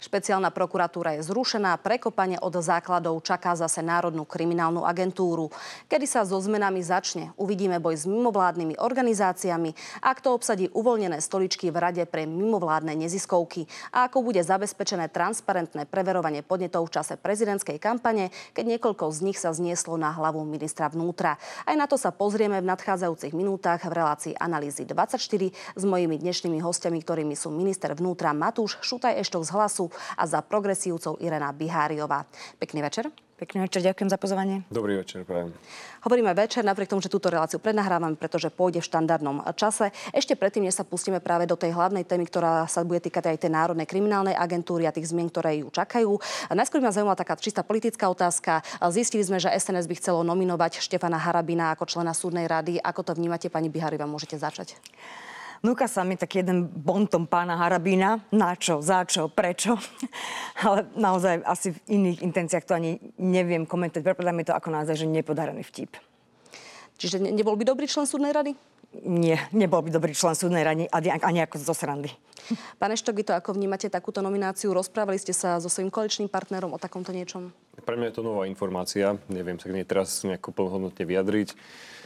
Špeciálna prokuratúra je zrušená, prekopanie od základov čaká zase Národnú kriminálnu agentúru. Kedy sa so zmenami začne? Uvidíme boj s mimovládnymi organizáciami, ak to obsadí uvoľnené stoličky v Rade pre mimovládne neziskovky a ako bude zabezpečené transparentné preverovanie podnetov v čase prezidentskej kampane, keď niekoľko z nich sa znieslo na hlavu ministra vnútra. Aj na to sa pozrieme v nadchádzajúcich minútach v relácii Analýzy 24 s mojimi dnešnými hostiami, ktorými sú minister vnútra Matúš Šutaj-Eštok z Hlasu a za progresívcov Irena Biháriová. Pekný večer. Pekný večer, ďakujem za pozvanie. Dobrý večer, prajem. Hovoríme večer, napriek tomu, že túto reláciu prednahrávame, pretože pôjde v štandardnom čase. Ešte predtým, než sa pustíme práve do tej hlavnej témy, ktorá sa bude týkať aj tej Národnej kriminálnej agentúry a tých zmien, ktoré ju čakajú. Najskôr ma zaujímala taká čistá politická otázka. Zistili sme, že SNS by chcelo nominovať Štefana Harabina ako člena súdnej rady. Ako to vnímate, pani Biháriová, môžete začať? Núka sa mi taký jeden bonton pána Harabína. Na čo, za čo, prečo. Ale naozaj asi v iných intenciách to ani neviem komentovať. Prepadá mi to ako naozaj, že nepodarený vtip. Čiže nebol by dobrý člen súdnej rady? Nie, nebol by dobrý člen súdnej rady ani ako zo srandy. Pán Eštok, vy to ako vnímate takúto nomináciu? Rozprávali ste sa so svojím koaličným partnerom o takomto niečom? Pre mňa je to nová informácia. Neviem sa k nej teraz nejako plnohodnotne vyjadriť.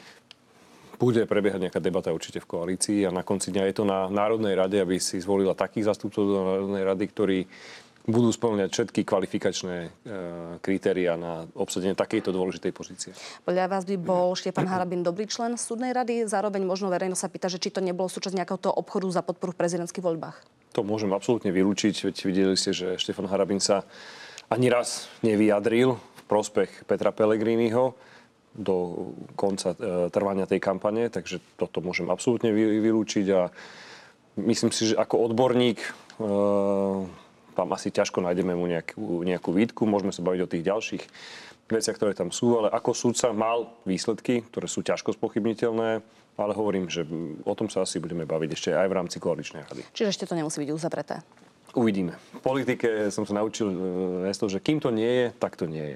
Bude prebiehať nejaká debata určite v koalícii a na konci dňa je to na Národnej rade, aby si zvolila takých zástupcov do Národnej rady, ktorí budú spĺňať všetky kvalifikačné kritériá na obsadenie takejto dôležitej pozície. Podľa vás by bol Štefan Harabin dobrý člen súdnej rady? Zároveň možno verejnosť sa pýta, že či to nebolo súčasť nejakého toho obchodu za podporu v prezidentských voľbách. To môžem absolútne vylúčiť, veď videli ste, že Štefan Harabin sa ani raz nevyjadril v prospech Petra Pellegriniho do konca trvania tej kampane, takže toto môžem absolútne vylúčiť a myslím si, že ako odborník tam asi ťažko nájdeme mu nejakú výtku, môžeme sa baviť o tých ďalších veciach, ktoré tam sú, ale ako sudca mal výsledky, ktoré sú ťažko spochybniteľné, ale hovorím, že o tom sa asi budeme baviť ešte aj v rámci koaličnej rady. Čiže ešte to nemusí byť uzavreté? Uvidíme. V politike som sa naučil, že kým to nie je, tak to nie je.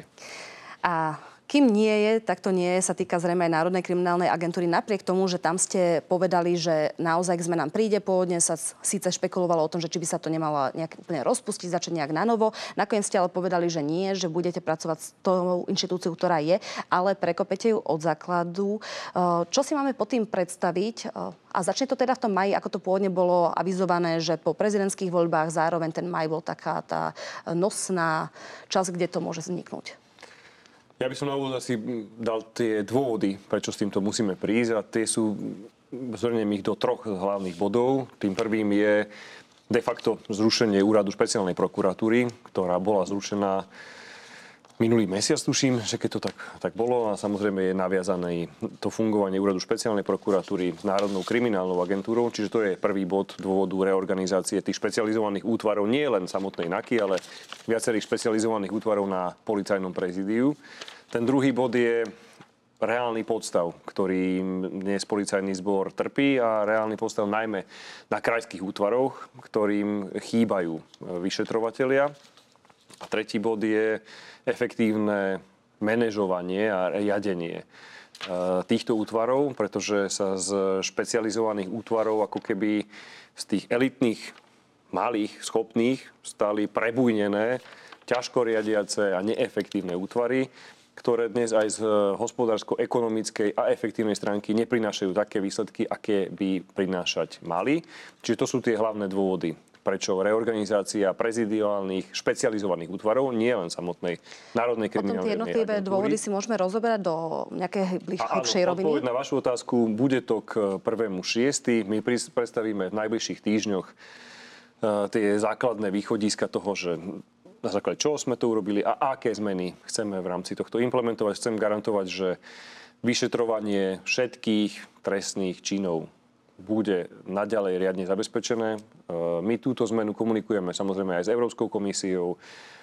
A kým nie je, tak to nie je, sa týka zrejme aj Národnej kriminálnej agentúry. Napriek tomu, že tam ste povedali, že naozaj k zmenám príde, pôvodne sa síce špekulovalo o tom, že či by sa to nemalo nejak úplne rozpustiť, začať nejak na novo. Nakoniec ste ale povedali, že nie, že budete pracovať s tou inštitúciou, ktorá je, ale prekopete ju od základu. Čo si máme pod tým predstaviť? A začne to teda v tom maji, ako to pôvodne bolo avizované, že po prezidentských voľbách zároveň ten maj bol taká tá nosná časť, kde to môže vzniknúť. Ja by som na úvod asi dal tie dôvody, prečo s týmto musíme prísť a tie sú, zhrniem ich do troch hlavných bodov. Tým prvým je de facto zrušenie úradu špeciálnej prokuratúry, ktorá bola zrušená minulý mesiac, tuším, že keď to tak bolo a samozrejme je naviazané to fungovanie úradu špeciálnej prokuratúry s Národnou kriminálnou agentúrou, čiže to je prvý bod dôvodu reorganizácie tých špecializovaných útvarov, nie len samotnej NAKY, ale viacerých špecializovaných útvarov na policajnom prezídiu. Ten druhý bod je reálny podstav, ktorý dnes policajný zbor trpí a reálny podstav najmä na krajských útvaroch, ktorým chýbajú vyšetrovatelia. A tretí bod je efektívne manažovanie a riadenie týchto útvarov, pretože sa z špecializovaných útvarov ako keby z tých elitných, malých, schopných stali prebujnené, ťažko riadiace a neefektívne útvary, ktoré dnes aj z hospodársko-ekonomickej a efektívnej stránky neprinášajú také výsledky, aké by prinášať mali. Čiže to sú tie hlavné dôvody, prečo reorganizácia prezidiálnych špecializovaných útvarov, nie len samotnej Národnej kriminálnej agentúry. Potom tie jednotlivé dôvody si môžeme rozoberať do nejakej hlbšej roviny? Odpoveď na vašu otázku, bude to k 1.6. My predstavíme v najbližších týždňoch tie základné východiska toho, že na základe čoho sme to urobili a aké zmeny chceme v rámci tohto implementovať. Chcem garantovať, že vyšetrovanie všetkých trestných činov bude naďalej riadne zabezpečené. My túto zmenu komunikujeme samozrejme aj s Európskou komisiou,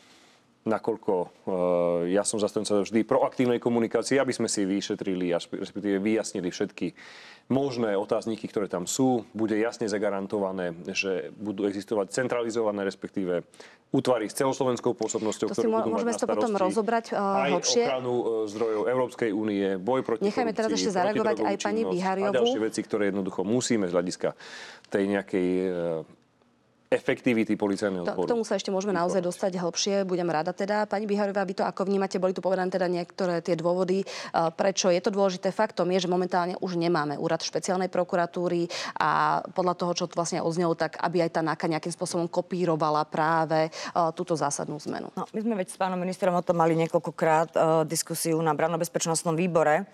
nakoľko ja som zastanca vždy proaktívnej komunikácie, aby sme si vyšetrili a respektíve vyjasnili všetky možné otázniky, ktoré tam sú. Bude jasne zagarantované, že budú existovať centralizované, respektíve útvary s celoslovenskou pôsobnosťou, ktoré budú mať na starosti potom rozobrať aj ochranu zdrojov Európskej únie, boj proti Nechajme teraz ešte zareagovať aj pani Biháriovú. A ďalšie veci, ktoré jednoducho musíme z hľadiska tej nejakej efektivity policajného K zboru. tomu sa ešte môžeme naozaj dostať hĺbšie. Budem rada teda. Pani Biharová, vy to ako vnímate? Boli tu povedané teda niektoré tie dôvody, prečo je to dôležité. Faktom je, že momentálne už nemáme úrad špeciálnej prokuratúry a podľa toho, čo tu vlastne odznelo, tak aby aj tá NAKA nejakým spôsobom kopírovala práve túto zásadnú zmenu. No, my sme veď s pánom ministrom o tom mali niekoľkokrát diskusiu na branno-bezpečnostnom výbore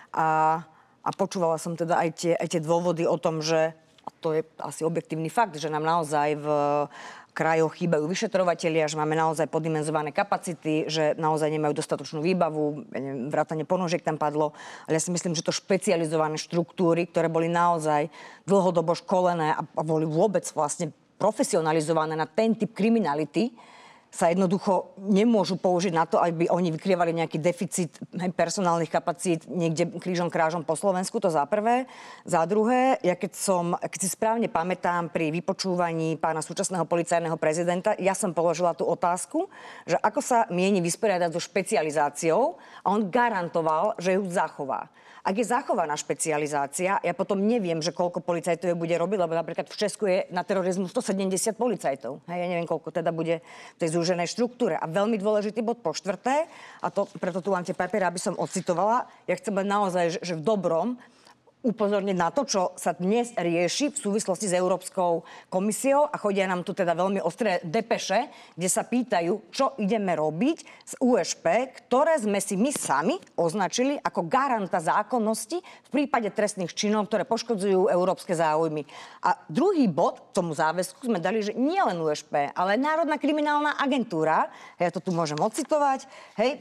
a počúvala som teda aj tie dôvody o tom, že a to je asi objektívny fakt, že nám naozaj v krajoch chýbajú vyšetrovatelia, že máme naozaj poddimenzované kapacity, že naozaj nemajú dostatočnú výbavu, vrátane ponožiek tam padlo. Ale ja si myslím, že to špecializované štruktúry, ktoré boli naozaj dlhodobo školené a boli vôbec vlastne profesionalizované na ten typ kriminality, sa jednoducho nemôžu použiť na to, aby oni vykrývali nejaký deficit personálnych kapacít niekde krížom krážom po Slovensku, to za prvé. Za druhé, ja keď si správne pamätám pri vypočúvaní pána súčasného policajného prezidenta, ja som položila tú otázku, že ako sa mieni vysporiadať so špecializáciou a on garantoval, že ju zachová. Ak je zachovaná špecializácia, ja potom neviem, že koľko policajtov je bude robiť, lebo napríklad v Česku je na terorizmu 170 policajtov. Hej, ja neviem, koľko teda bude v tej zúženej štruktúre. A veľmi dôležitý bod po štvrté, a to, preto tu mám tie papiere, aby som ocitovala, ja chcem len naozaj, že v dobrom upozorniť na to, čo sa dnes rieši v súvislosti s Európskou komisiou a chodia nám tu teda veľmi ostré depeše, kde sa pýtajú, čo ideme robiť z USP, ktoré sme si my sami označili ako garanta zákonnosti v prípade trestných činov, ktoré poškodzujú európske záujmy. A druhý bod tomu záväzku sme dali, že nie len USP, ale Národná kriminálna agentúra, ja to tu môžem ocitovať, hej,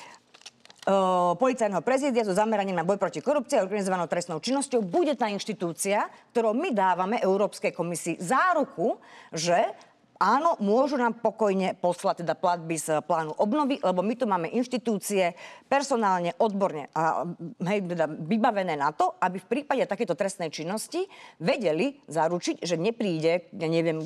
policajného prezidia so zameraním na boj proti korupcii a organizovanou trestnou činnosťou bude tá inštitúcia, ktorou my dávame Európskej komisii záruku, že áno, môžu nám pokojne poslať teda platby z plánu obnovy, lebo my tu máme inštitúcie personálne, odborne a teda vybavené na to, aby v prípade takéto trestnej činnosti vedeli zaručiť, že nepríde, ja neviem,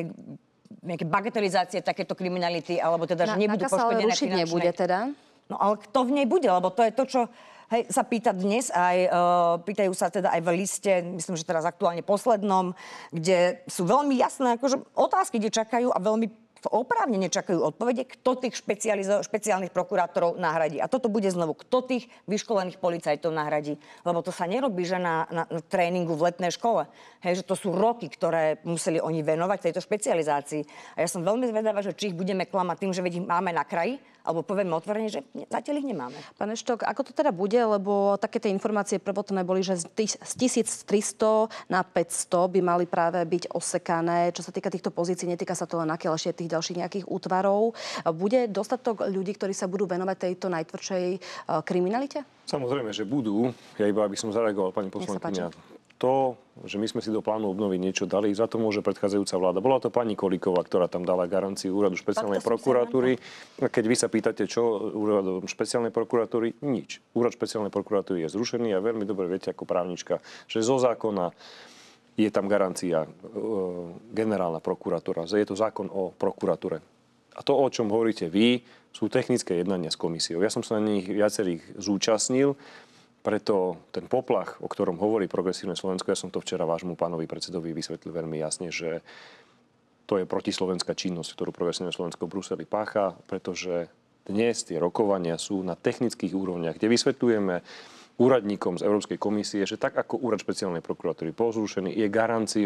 nejaké bagatelizácie takéto kriminality, alebo teda, že nebudú poškodené finančné. Nebude teda? No ale kto v nej bude? Lebo to je to, čo sa pýta dnes aj, pýtajú sa teda aj v liste, myslím, že teraz aktuálne poslednom, kde sú veľmi jasné akože otázky, kde čakajú a veľmi oprávnene čakajú odpovede, kto tých špeciálnych prokurátorov nahradí. A toto bude znovu, kto tých vyškolených policajtov nahradí. Lebo to sa nerobí, že na tréningu v letnej škole. Hej, že to sú roky, ktoré museli oni venovať tejto špecializácii. A ja som veľmi zvedavá, že či ich budeme klamať tým, že veď ich máme na kraji, alebo povieme otvorene, že zatiaľ ich nemáme. Pán Eštok, ako to teda bude? Lebo také tie informácie prvotné boli, že z 1300 na 500 by mali práve byť osekané. Čo sa týka týchto pozícií, netýka sa to len NAKY, ale ešte tých ďalších nejakých útvarov. Bude dostatok ľudí, ktorí sa budú venovať tejto najtvrdšej kriminalite? Samozrejme, že budú. Ja iba, aby som zareagoval, pani poslankyňa. To, že my sme si do plánu obnovy niečo dali, za to môže predchádzajúca vláda. Bola to pani Kolíková, ktorá tam dala garanciu úradu špeciálnej prokuratúry. Keď vy sa pýtate, čo úradu špeciálnej prokuratúry, nič. Úrad špeciálnej prokuratúry je zrušený a veľmi dobre viete ako právnička, že zo zákona je tam garancia generálna prokuratúra. Je to zákon o prokuratúre. A to, o čom hovoríte vy, sú technické jednania s komisiou. Ja som sa na nich viacerých zúčastnil. Preto ten poplach, o ktorom hovorí Progresívne Slovensko, ja som to včera vášmu pánovi predsedovi vysvetlil veľmi jasne, že to je protislovenská činnosť, ktorú Progresívne Slovensko v Bruseli pácha, pretože dnes tie rokovania sú na technických úrovniach, kde vysvetľujeme úradníkom z Európskej komisie, že tak ako úrad špeciálnej prokuratúry bol zrušený, je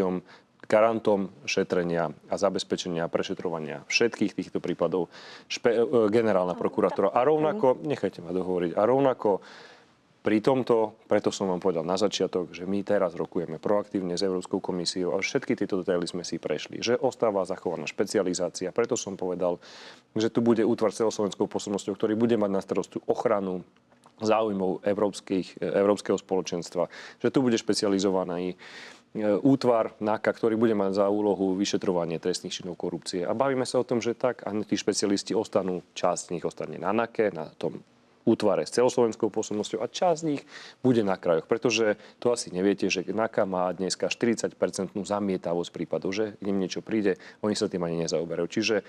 garantom šetrenia a zabezpečenia a prešetrovania všetkých týchto prípadov generálna prokuratúra. A rovnako, nechajte ma dohovoriť, a rovnako pri tomto, preto som vám povedal na začiatok, že my teraz rokujeme proaktívne s Európskou komisiou a všetky tieto detaily sme si prešli. Že ostáva zachovaná špecializácia, preto som povedal, že tu bude útvar s celoslovenskou pôsobnosťou, ktorý bude mať na starosti ochranu záujmov Európskeho spoločenstva. Že tu bude špecializovaný útvar NAKA, ktorý bude mať za úlohu vyšetrovanie trestných činov korupcie. A bavíme sa o tom, že tak a tí špecialisti ostanú, časť z nich ostane na NAKE, na tom útvare s celoslovenskou pôsobnosťou a časť z nich bude na krajoch. Pretože to asi neviete, že NAKA má dneska 40% zamietavosť prípadov, že im niečo príde, oni sa tým ani nezaoberajú. Čiže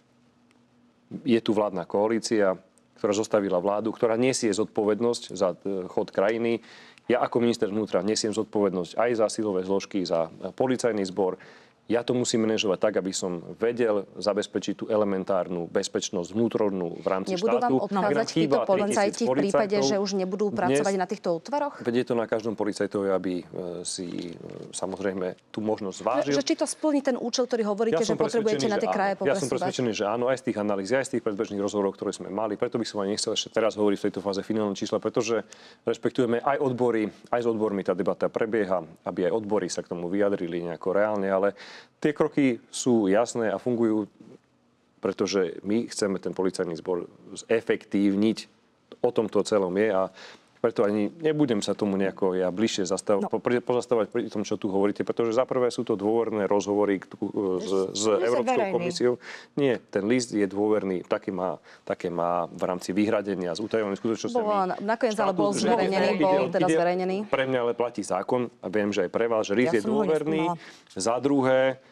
je tu vládna koalícia, ktorá zostavila vládu, ktorá nesie zodpovednosť za chod krajiny. Ja ako minister vnútra nesiem zodpovednosť aj za silové zložky, za policajný zbor. Ja to musím manažovať tak, aby som vedel zabezpečiť tú elementárnu bezpečnosť vnútornú v rámci Nebudú štátu. vám odchádzať títo policajti v prípade, že už nebudú pracovať na týchto útvaroch? Veď je to na každom policajtovi, aby si samozrejme tú možnosť zvážil. Že či to splní ten účel, ktorý hovoríte, že potrebujete na tie kraje popresúvať? Ja som presvedčený, že áno, aj z tých analýz, aj z tých predbežných rozhovorov, ktoré sme mali. Preto by som ani nechcel ešte teraz hovoriť v tejto fáze finálne čísla, pretože rešpektujeme aj odbory, aj s odbormi tá debata prebieha, aby aj odbory sa k tomu vyjadrili nejako reálne, ale tie kroky sú jasné a fungujú, pretože my chceme ten policajný zbor zefektívniť. O tom to celom je a preto ani nebudem sa tomu nejako bližšie pozastavať pri tom, čo tu hovoríte, pretože za prvé sú to dôverné rozhovory s Európskou komisiou. Nie, ten list je dôverný, také má v rámci vyhradenia z utajovaných skutočností. Nakoniec ale bol zverejnený, Pre mňa ale platí zákon a viem, že aj pre vás, že list je dôverný. Za druhé,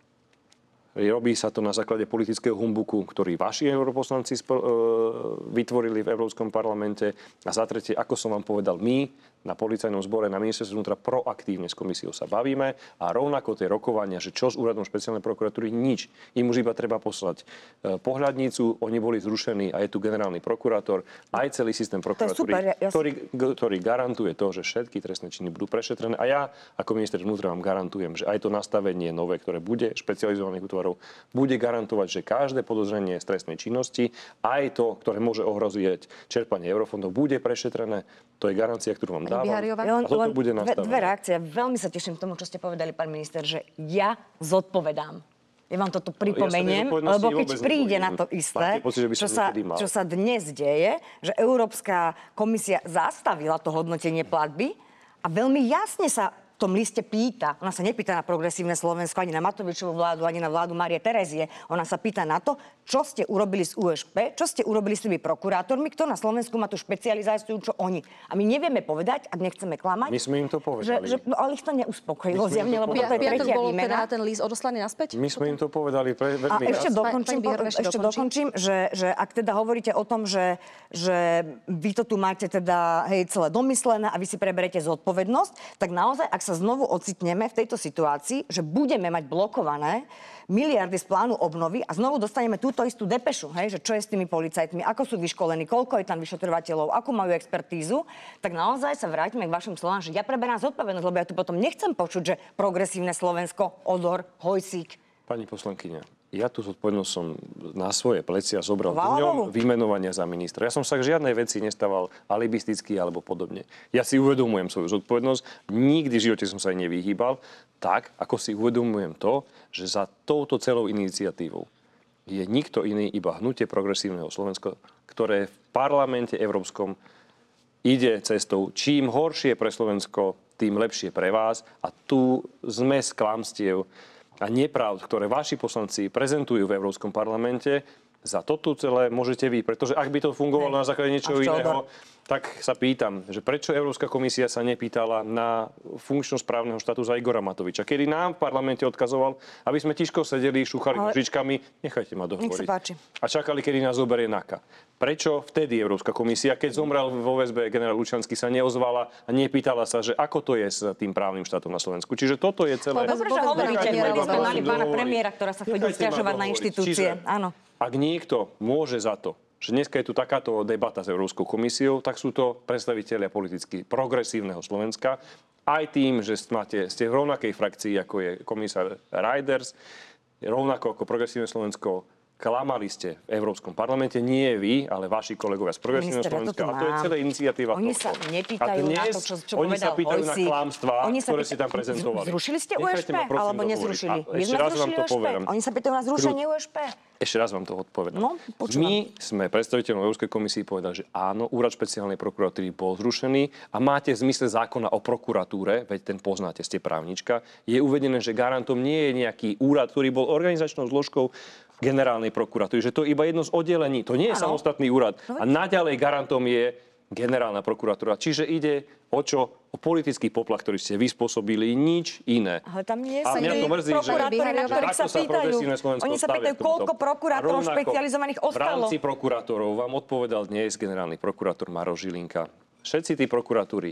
robí sa to na základe politického humbuku, ktorý vaši europoslanci vytvorili v Európskom parlamente. A za tretie, ako som vám povedal, my na policajnom zbore, na ministerstve vnútra proaktívne s komisiou sa bavíme a rovnako tie rokovania, že čo s úradom špeciálnej prokuratúry, nič. Im už iba treba poslať pohľadnicu, oni boli zrušení a je tu generálny prokurátor, aj celý systém prokuratúry, ktorý garantuje to, že všetky trestné činy budú prešetrené. A ja ako minister vnútra vám garantujem, že aj to nastavenie nové, ktoré bude špecializovaných útvarov, bude garantovať, že každé podozrenie z trestnej činnosti, aj to, ktoré môže ohroziť čerpanie eurofondov, bude prešetrené. To je garancia, ktorú vám dávam. A toto bude nastavené. Dve reakcie. Veľmi sa teším tomu, čo ste povedali, pán minister, že ja zodpovedám. Ja vám toto pripomeniem, lebo keď príde na to isté, čo sa dnes deje, že Európska komisia zastavila to hodnotenie platby a veľmi jasne sa v tom liste pýta, ona sa nepýta na progresívne Slovensko, ani na Matovičovú vládu, ani na vládu Márie Terezie. Ona sa pýta na to, čo ste urobili s USP, čo ste urobili s tými prokurátormi, kto na Slovensku má tú špecializáciu, čo oni. A my nevieme povedať, ak nechceme klamať. My sme im to povedali. Ale ich to neuspokojilo zjavne, lebo toto je tretia výmena. Ten list odoslaný naspäť? My sme im to povedali veľmi ešte dokončím, že ak teda hovoríte o tom, že vy to tu máte teda celé domyslené a vy si preberete zodpovednosť, tak naozaj, ak sa znovu ocitneme v tejto situácii, že budeme mať blokované miliardy z plánu obnovy a znovu dostaneme túto istú depešu, že čo je s tými policajtmi, ako sú vyškolení, koľko je tam vyšetrovateľov, akú majú expertízu, tak naozaj sa vráťme k vašim slovám, že ja preberám zodpovednosť, lebo ja tu potom nechcem počuť, že progresívne Slovensko, Odor, Hojsík. Pani poslankyňa, ja tú zodpovednosť som na svoje plecia zobral dňom vymenovania za ministra. Ja som sa k žiadnej veci nestával alibisticky alebo podobne. Ja si uvedomujem svoju zodpovednosť, nikdy v živote som sa aj nevyhýbal, tak ako si uvedomujem to, že za touto celou iniciatívou je nikto iný, iba Hnutie progresívneho Slovenska, ktoré v parlamente európskom ide cestou čím horšie pre Slovensko, tým lepšie pre vás. A tu zmes klamstiev a nepravd, ktoré vaši poslanci prezentujú v Európskom parlamente, za toto celé môžete vy. Pretože ak by to fungovalo na základe niečoho iného, tak sa pýtam, že prečo Európska komisia sa nepýtala na funkčnosť právneho štátu za Igora Matoviča, kedy nám v parlamente odkazoval, aby sme tiško sedeli, šúchali nožičkami, nechajte ma dohovoriť. A čakali, kedy nás zoberie NAKA. Prečo vtedy Európska komisia, keď zomrel vo väzbe generál Lučanský, sa neozvala a nepýtala sa, že ako to je s tým právnym štátom na Slovensku? Čiže toto je celé. Dobre, že hovoríte, sme mali pána premiéra, ktorá sa chodí sťažovať na inštitúcie. Áno. Ak niekto môže za to, že dneska je tu takáto debata s Európskou komisiou, tak sú to predstavitelia politicky progresívneho Slovenska. Aj tým, že ste v rovnakej frakcii, ako je komisár Reinders, rovnako ako progresívne Slovensko, klamali ste v Európskom parlamente, nie vy, ale vaši kolegovia z progresívneho Slovenska. A to je celá iniciatíva. Oni sa nepýtajú na to, čo povedal Hojsík. Oni sa pýtajú na klamstvá, ktoré si tam prezentovali. Zrušili ste USP, alebo nezrušili? Ešte raz vám to poviem. Oni sa pýtajú na zrušenie USP. Ešte raz vám to odpovedám. No, my sme predstaviteľom Európskej komisii povedali, že áno, úrad špeciálnej prokuratúry bol zrušený a máte v zmysle zákona o prokuratúre, veď ten poznáte, ste právnička, je uvedené, že garantom nie je nejaký úrad, ktorý bol organizačnou zložkou generálnej prokuratúry, že to je iba jedno z oddelení, to nie je samostatný úrad. A naďalej garantom je generálna prokuratúra. Čiže ide o čo? O politický poplach, ktorý ste vyspôsobili, nič iné. Ale tam nie sa prokurátori, na ktorých sa pýtajú. Oni sa pýtajú, koľko prokurátorov špecializovaných ostalo. V rámci prokurátorov vám odpovedal dnes generálny prokurátor Maroš Žilinka. Všetci tí prokuratúry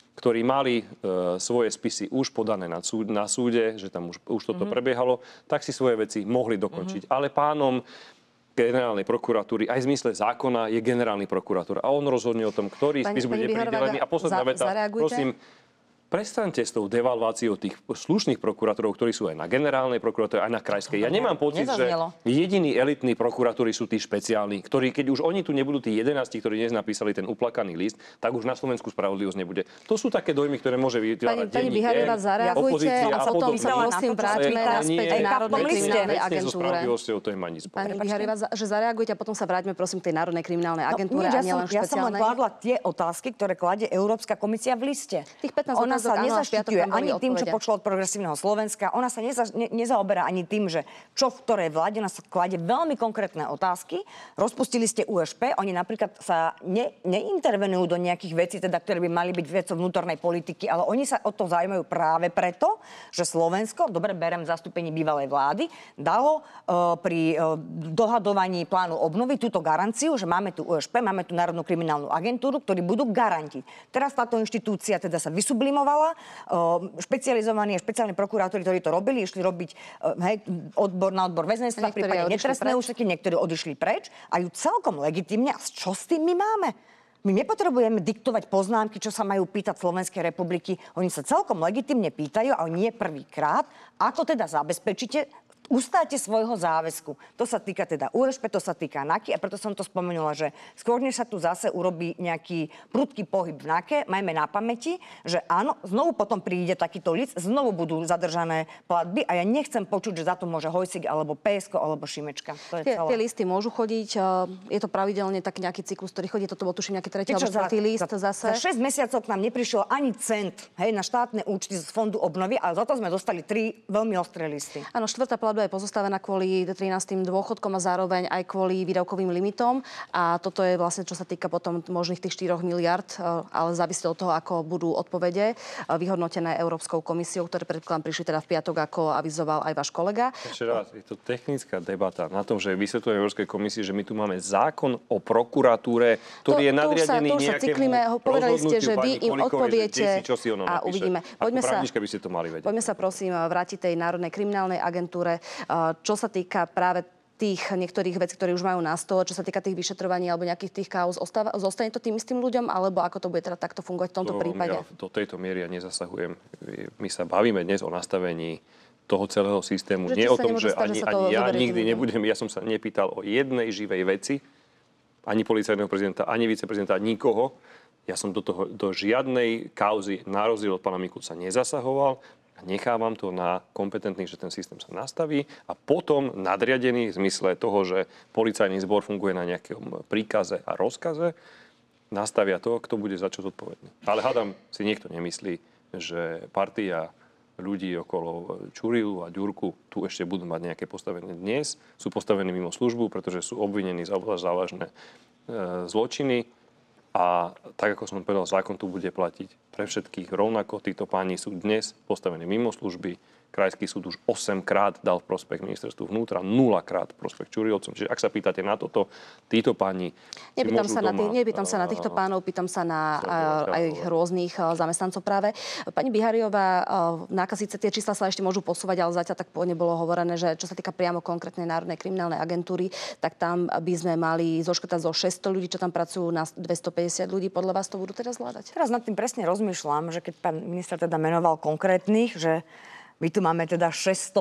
ktorí mali svoje spisy už podané na súde, že tam už toto prebiehalo, tak si svoje veci mohli dokončiť. Ale pánom generálnej prokuratúry, aj v zmysle zákona je generálny prokurátor. A on rozhodne o tom, ktorý spis bude pridelený. A posledná veta, prosím, prestaňte s tou devalváciou tých slušných prokurátorov, ktorí sú aj na generálnej prokuratúre, aj na krajskej. Ja nemám pocit, že jediní elitní prokurátori sú tí špeciálni, ktorí, keď už oni tu nebudú tí 11, ktorí dnes napísali ten uplakaný list, tak už na Slovensku spravodlivosť nebude. To sú také dojmy, ktoré môže vytvárať Pani Bihariová, zareagujte a potom sa prosím vráťme naspäť k Národnej kriminálnej agentúre. Pani Bihariová, že zareagujte a potom sa vráťme prosím k tej Národnej kriminálnej agentúre a nielen špeciálnej. Ja som len kladla tie otázky, ktoré kladie Európska komisia v liste. Tých 15 sa nezaštiťuje ani tým, čo počula od Progresívneho Slovenska. Ona sa nezaoberá ani tým, že čo v ktorej vláde. Ona sa kladie veľmi konkrétne otázky. Rozpustili ste USP. Oni napríklad sa neintervenujú do nejakých vecí, teda, ktoré by mali byť vecou vnútornej politiky, ale oni sa o to zaujímajú práve preto, že Slovensko, dobre berem v zastúpení bývalej vlády, dalo pri dohadovaní plánu obnovy túto garanciu, že máme tu USP, máme tu Národnú kriminálnu agentúru, ktorí budú garanti. Teraz táto inštitúcia teda sa vysublimovala. Špecializovaní a špeciálni prokurátori, ktorí to robili, išli robiť odbor na odbor väzenstva, prípadne netrestné úseky, niektorí odišli preč a ju celkom legitímne. A čo s tým my máme? My nepotrebujeme diktovať poznámky, čo sa majú pýtať Slovenskej republiky. Oni sa celkom legitímne pýtajú a nie prvýkrát. Ako teda zabezpečíte ustáte svojho záväzku. To sa týka teda USP, to sa týka NAKY a preto som to spomenula, že skôr než sa tu zase urobí nejaký prudký pohyb v NAKE, majme na pamäti, že áno, znovu potom príde takýto list, znovu budú zadržané platby a ja nechcem počuť, že za to môže Hojsík alebo PSK alebo Šimečka. To je tie listy môžu chodiť, je to pravidelne taký nejaký cyklus, ktorý chodí, toto bol tuším nejaký tretí alebo štvrtý list zase. Za 6 mesiacov k nám neprišiel ani cent, na štátne účty z fondu obnovy, ale za to sme dostali 3 veľmi ostré listy. Áno, štvrtá platba je pozostavená kvôli 13. dôchodkom a zároveň aj kvôli výdavkovým limitom. A toto je vlastne, čo sa týka potom možných tých 4 miliard, ale závisí od toho, ako budú odpovede vyhodnotené Európskou komisiou, ktoré predkladám prišli teda v piatok, ako avizoval aj váš kolega. Ešte raz, je to technická debata na tom, že vysvetľuje Európskej komisii, že my tu máme zákon o prokuratúre, ktorý je nadriadený nejakému povedali ste, že vy im odpoviete a uvidíme. Právnička by ste to mali vedieť. Poďme sa prosím vrátiť tej Národnej kriminálnej agentúre. Čo sa týka práve tých niektorých vecí, ktoré už majú na stole, čo sa týka tých vyšetrovaní alebo nejakých tých kauz, zostane to tým istým ľuďom, alebo ako to bude teda takto fungovať v tomto prípade? Ja do tejto miery ja nezasahujem. My sa bavíme dnes o nastavení toho celého systému. Nie o tom, že ani ja nikdy nebudem, ja som sa nepýtal o jednej živej veci, ani policajného prezidenta, ani viceprezidenta, nikoho. Ja som do žiadnej kauzy na rozdiel od pána Mikulca nezasahoval. Nechávam to na kompetentných, že ten systém sa nastaví a potom nadriadený v zmysle toho, že policajný zbor funguje na nejakom príkaze a rozkaze, nastavia to, kto bude za čo zodpovedný. Ale hádam si niekto nemyslí, že partia ľudí okolo Čurilu a Ďurku tu ešte budú mať nejaké postavenie dnes. Sú postavení mimo službu, pretože sú obvinení za závažné zločiny. A tak, ako som povedal, zákon tu bude platiť pre všetkých rovnako. Títo páni sú dnes postavení mimo služby. Krajský súd už 8 krát dal v prospech ministerstvu vnútra, 0 krát v prospech Čurilovcom. Čiže ak sa pýtate na toto, títo páni nepýtam sa na týchto pánov, pýtam sa na aj rôznych zamestnancov práve. Pani Bihariová, síce tie čísla sa ešte môžu posúvať, ale zatiaľ tak nebolo hovorené, že čo sa týka priamo konkrétnej Národnej kriminálnej agentúry, tak tam by sme mali zoškrtať zo 600 ľudí, čo tam pracujú, na 250 ľudí. Podľa vás to budú teraz zvládať? Teraz nad tým presne rozmýšľam, že keď pán minister teda menoval konkrétnych, že my tu máme teda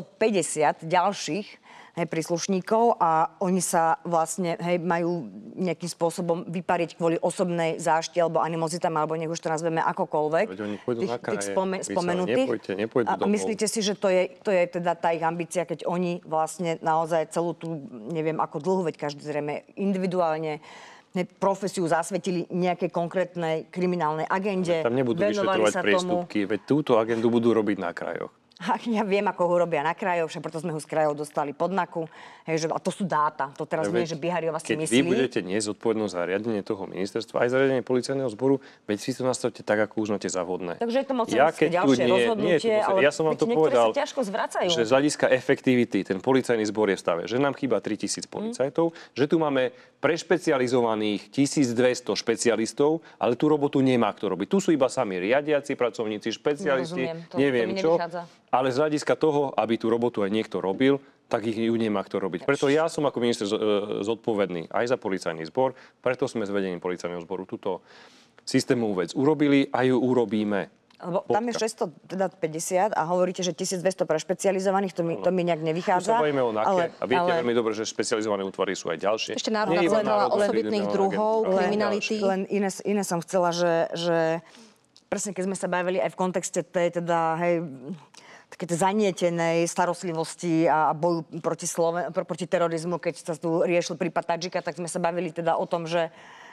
650 ďalších príslušníkov a oni sa vlastne majú nejakým spôsobom vypariť kvôli osobnej zášti alebo animozitám, alebo nech už to nazveme akokoľvek. Veď oni pôjdu na kraje. Spomenutých. Nepôjdu a myslíte si, že to je teda tá ich ambícia, keď oni vlastne naozaj celú tú, neviem ako dlho, veď každý zrejme individuálne profesiu zasvetili nejakej konkrétnej kriminálnej agende. Tam nebudú vyšetrovať priestupky, veď túto agendu budú robiť na krajoch. Ja viem, ako ho robia na krajoch, však preto sme ho z krajov dostali pod NAKU. Hej, že, a to sú dáta. To teraz nie, že Bihariová si myslí. Keď vy budete niesť zodpovednosť za riadenie toho ministerstva, aj za riadenie policajného zboru, veď si to nastavte tak, ako uznáte za vhodné. Takže je to mocenské ďalšie rozhodnutie, ale ja som vám to povedal, sa ťažko zvracajú. že z hľadiska efektivity ten policajný zbor je v stave, že nám chýba 3000 policajtov, že tu máme prešpecializovaných 1200 špecialistov, ale tú robotu nemá kto robiť. Tu sú iba sami riadiaci pracovníci, špecialisti, neviem čo. Ale z hľadiska toho, aby tú robotu aj niekto robil, tak ich ju nemá kto robiť. Preto ja som ako minister zodpovedný aj za policajný zbor, preto sme s vedením policajného zboru túto systémovú vec urobili a ju urobíme. Lebo tam je 650 a hovoríte, že 1200 pre špecializovaných, to mi nejak nevychádza. Tu sa bavíme o NAKE a viete veľmi dobre, že špecializované útvary sú aj ďalšie. Ešte národná zvedala osobitných druhov kriminality. Len iné som chcela, že presne keď sme sa bavili aj v kontexte tej teda, také zanietenej starostlivosti a boju proti terorizmu, keď sa tu riešil prípad Tadžika, tak sme sa bavili teda o tom, že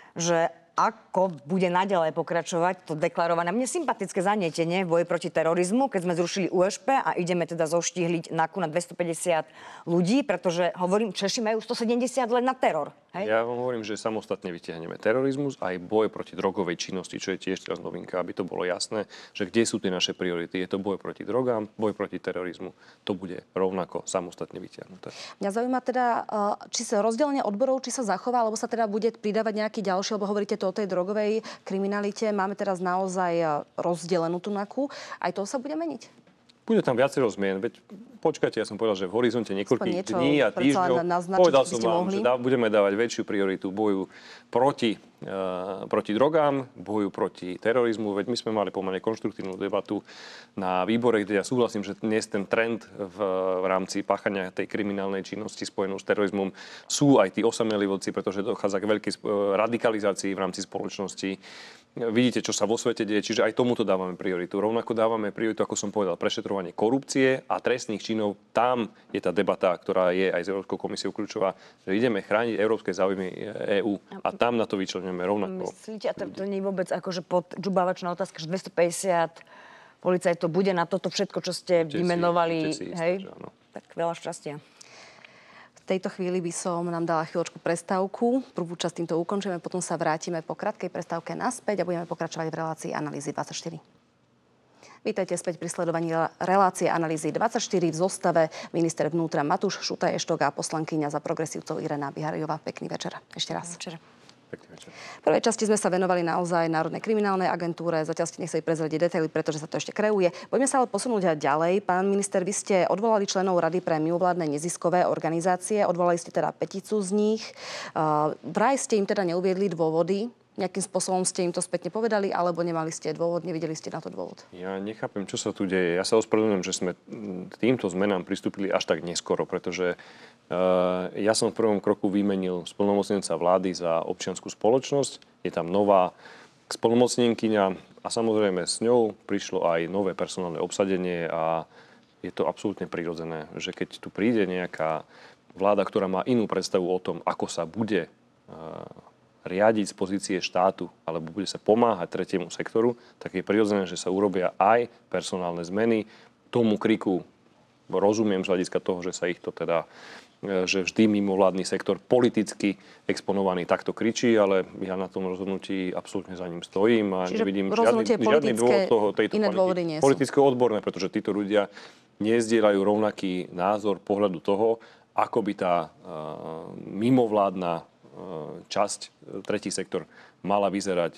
ako bude naďalej pokračovať to deklarované. Mne sympatické zanietenie v boji proti terorizmu, keď sme zrušili USP a ideme teda zoštíhliť NAKU na 250 ľudí, pretože hovorím, Češi majú 170 len na teror. Hej? Ja vám hovorím, že samostatne vytiahneme terorizmus aj boj proti drogovej činnosti, čo je tiež teraz novinka, aby to bolo jasné, že kde sú tie naše priority. Je to boj proti drogám, boj proti terorizmu. To bude rovnako samostatne vytiahnuté. Mňa zaujíma teda, či sa rozdelenie odborov, či sa zachová, alebo sa teda bude pridávať nejaký ďalší, lebo hovoríte to o tej drogovej kriminalite. Máme teraz naozaj rozdelenú tú NAKU. Aj to sa bude meniť? Bude tam viacero zmien, veď počkajte, ja som povedal, že v horizonte niekoľkých dní a týždňov povedal som vám, že budeme dávať väčšiu prioritu boju proti drogám, boju proti terorizmu, veď my sme mali pomerne konštruktívnu debatu na výbore, kde ja súhlasím, že dnes ten trend v rámci páchania tej kriminálnej činnosti spojenú s terorizmom sú aj tí osamelí vodci, pretože dochádza k veľkej radikalizácii v rámci spoločnosti. Vidíte, čo sa vo svete deje, čiže aj tomuto dávame prioritu. Rovnako dávame prioritu, ako som povedal, prešetrovanie korupcie a trestných činov. Tam je tá debata, ktorá je aj s Európskou komisiou kľúčová, že ideme chrániť európske záujmy EÚ a tam na to vyčleníme rovnako. Myslíte, a to nie je vôbec akože podžubávačná otázka, že 250 policajtov bude na toto všetko, čo ste vymenovali, hej? Tak veľa šťastia. V tejto chvíli by som nám dala chvíľočku prestávku. Prvú časť týmto ukončíme, potom sa vrátime po krátkej prestávke naspäť a budeme pokračovať v relácii Analýzy 24. Vítajte späť pri sledovaní relácie Analýzy 24 v zostave minister vnútra Matúš Šutaj-Eštok a poslankyňa za progresívcov Irena Bihariová. Pekný večer. Ešte raz. Večer. V prvej časti sme sa venovali naozaj Národnej kriminálnej agentúre. Zatiaľ ste nechceli prezradiť detaily, pretože sa to ešte kreuje. Poďme sa ale posunúť aj ďalej. Pán minister, vy ste odvolali členov Rady pre mimovládne neziskové organizácie. Odvolali ste teda 5 z nich. Vraj ste im teda neuviedli dôvody. Nejakým spôsobom ste im to spätne povedali, alebo nemali ste dôvod, nevideli ste na to dôvod? Ja nechápem, čo sa tu deje. Ja sa ospravedlňujem, že sme k týmto zmenám pristúpili až tak neskoro, pretože ja som v prvom kroku vymenil splnomocnenca vlády za občiansku spoločnosť. Je tam nová splnomocnenkyňa a samozrejme s ňou prišlo aj nové personálne obsadenie a je to absolútne prirodzené, že keď tu príde nejaká vláda, ktorá má inú predstavu o tom, ako sa bude riadiť z pozície štátu alebo bude sa pomáhať tretiemu sektoru, tak je prirodzené, že sa urobia aj personálne zmeny. Tomu kriku rozumiem z hľadiska toho, že sa ich to teda, že vždy mimovládny sektor politicky exponovaný takto kričí, ale ja na tom rozhodnutí absolútne za ním stojím a nevidím žiadny dôvod tejto politiky. Politicko-odborné, pretože títo ľudia nezdieľajú rovnaký názor pohľadu toho, ako by tá mimovládna časť, tretí sektor, mala vyzerať.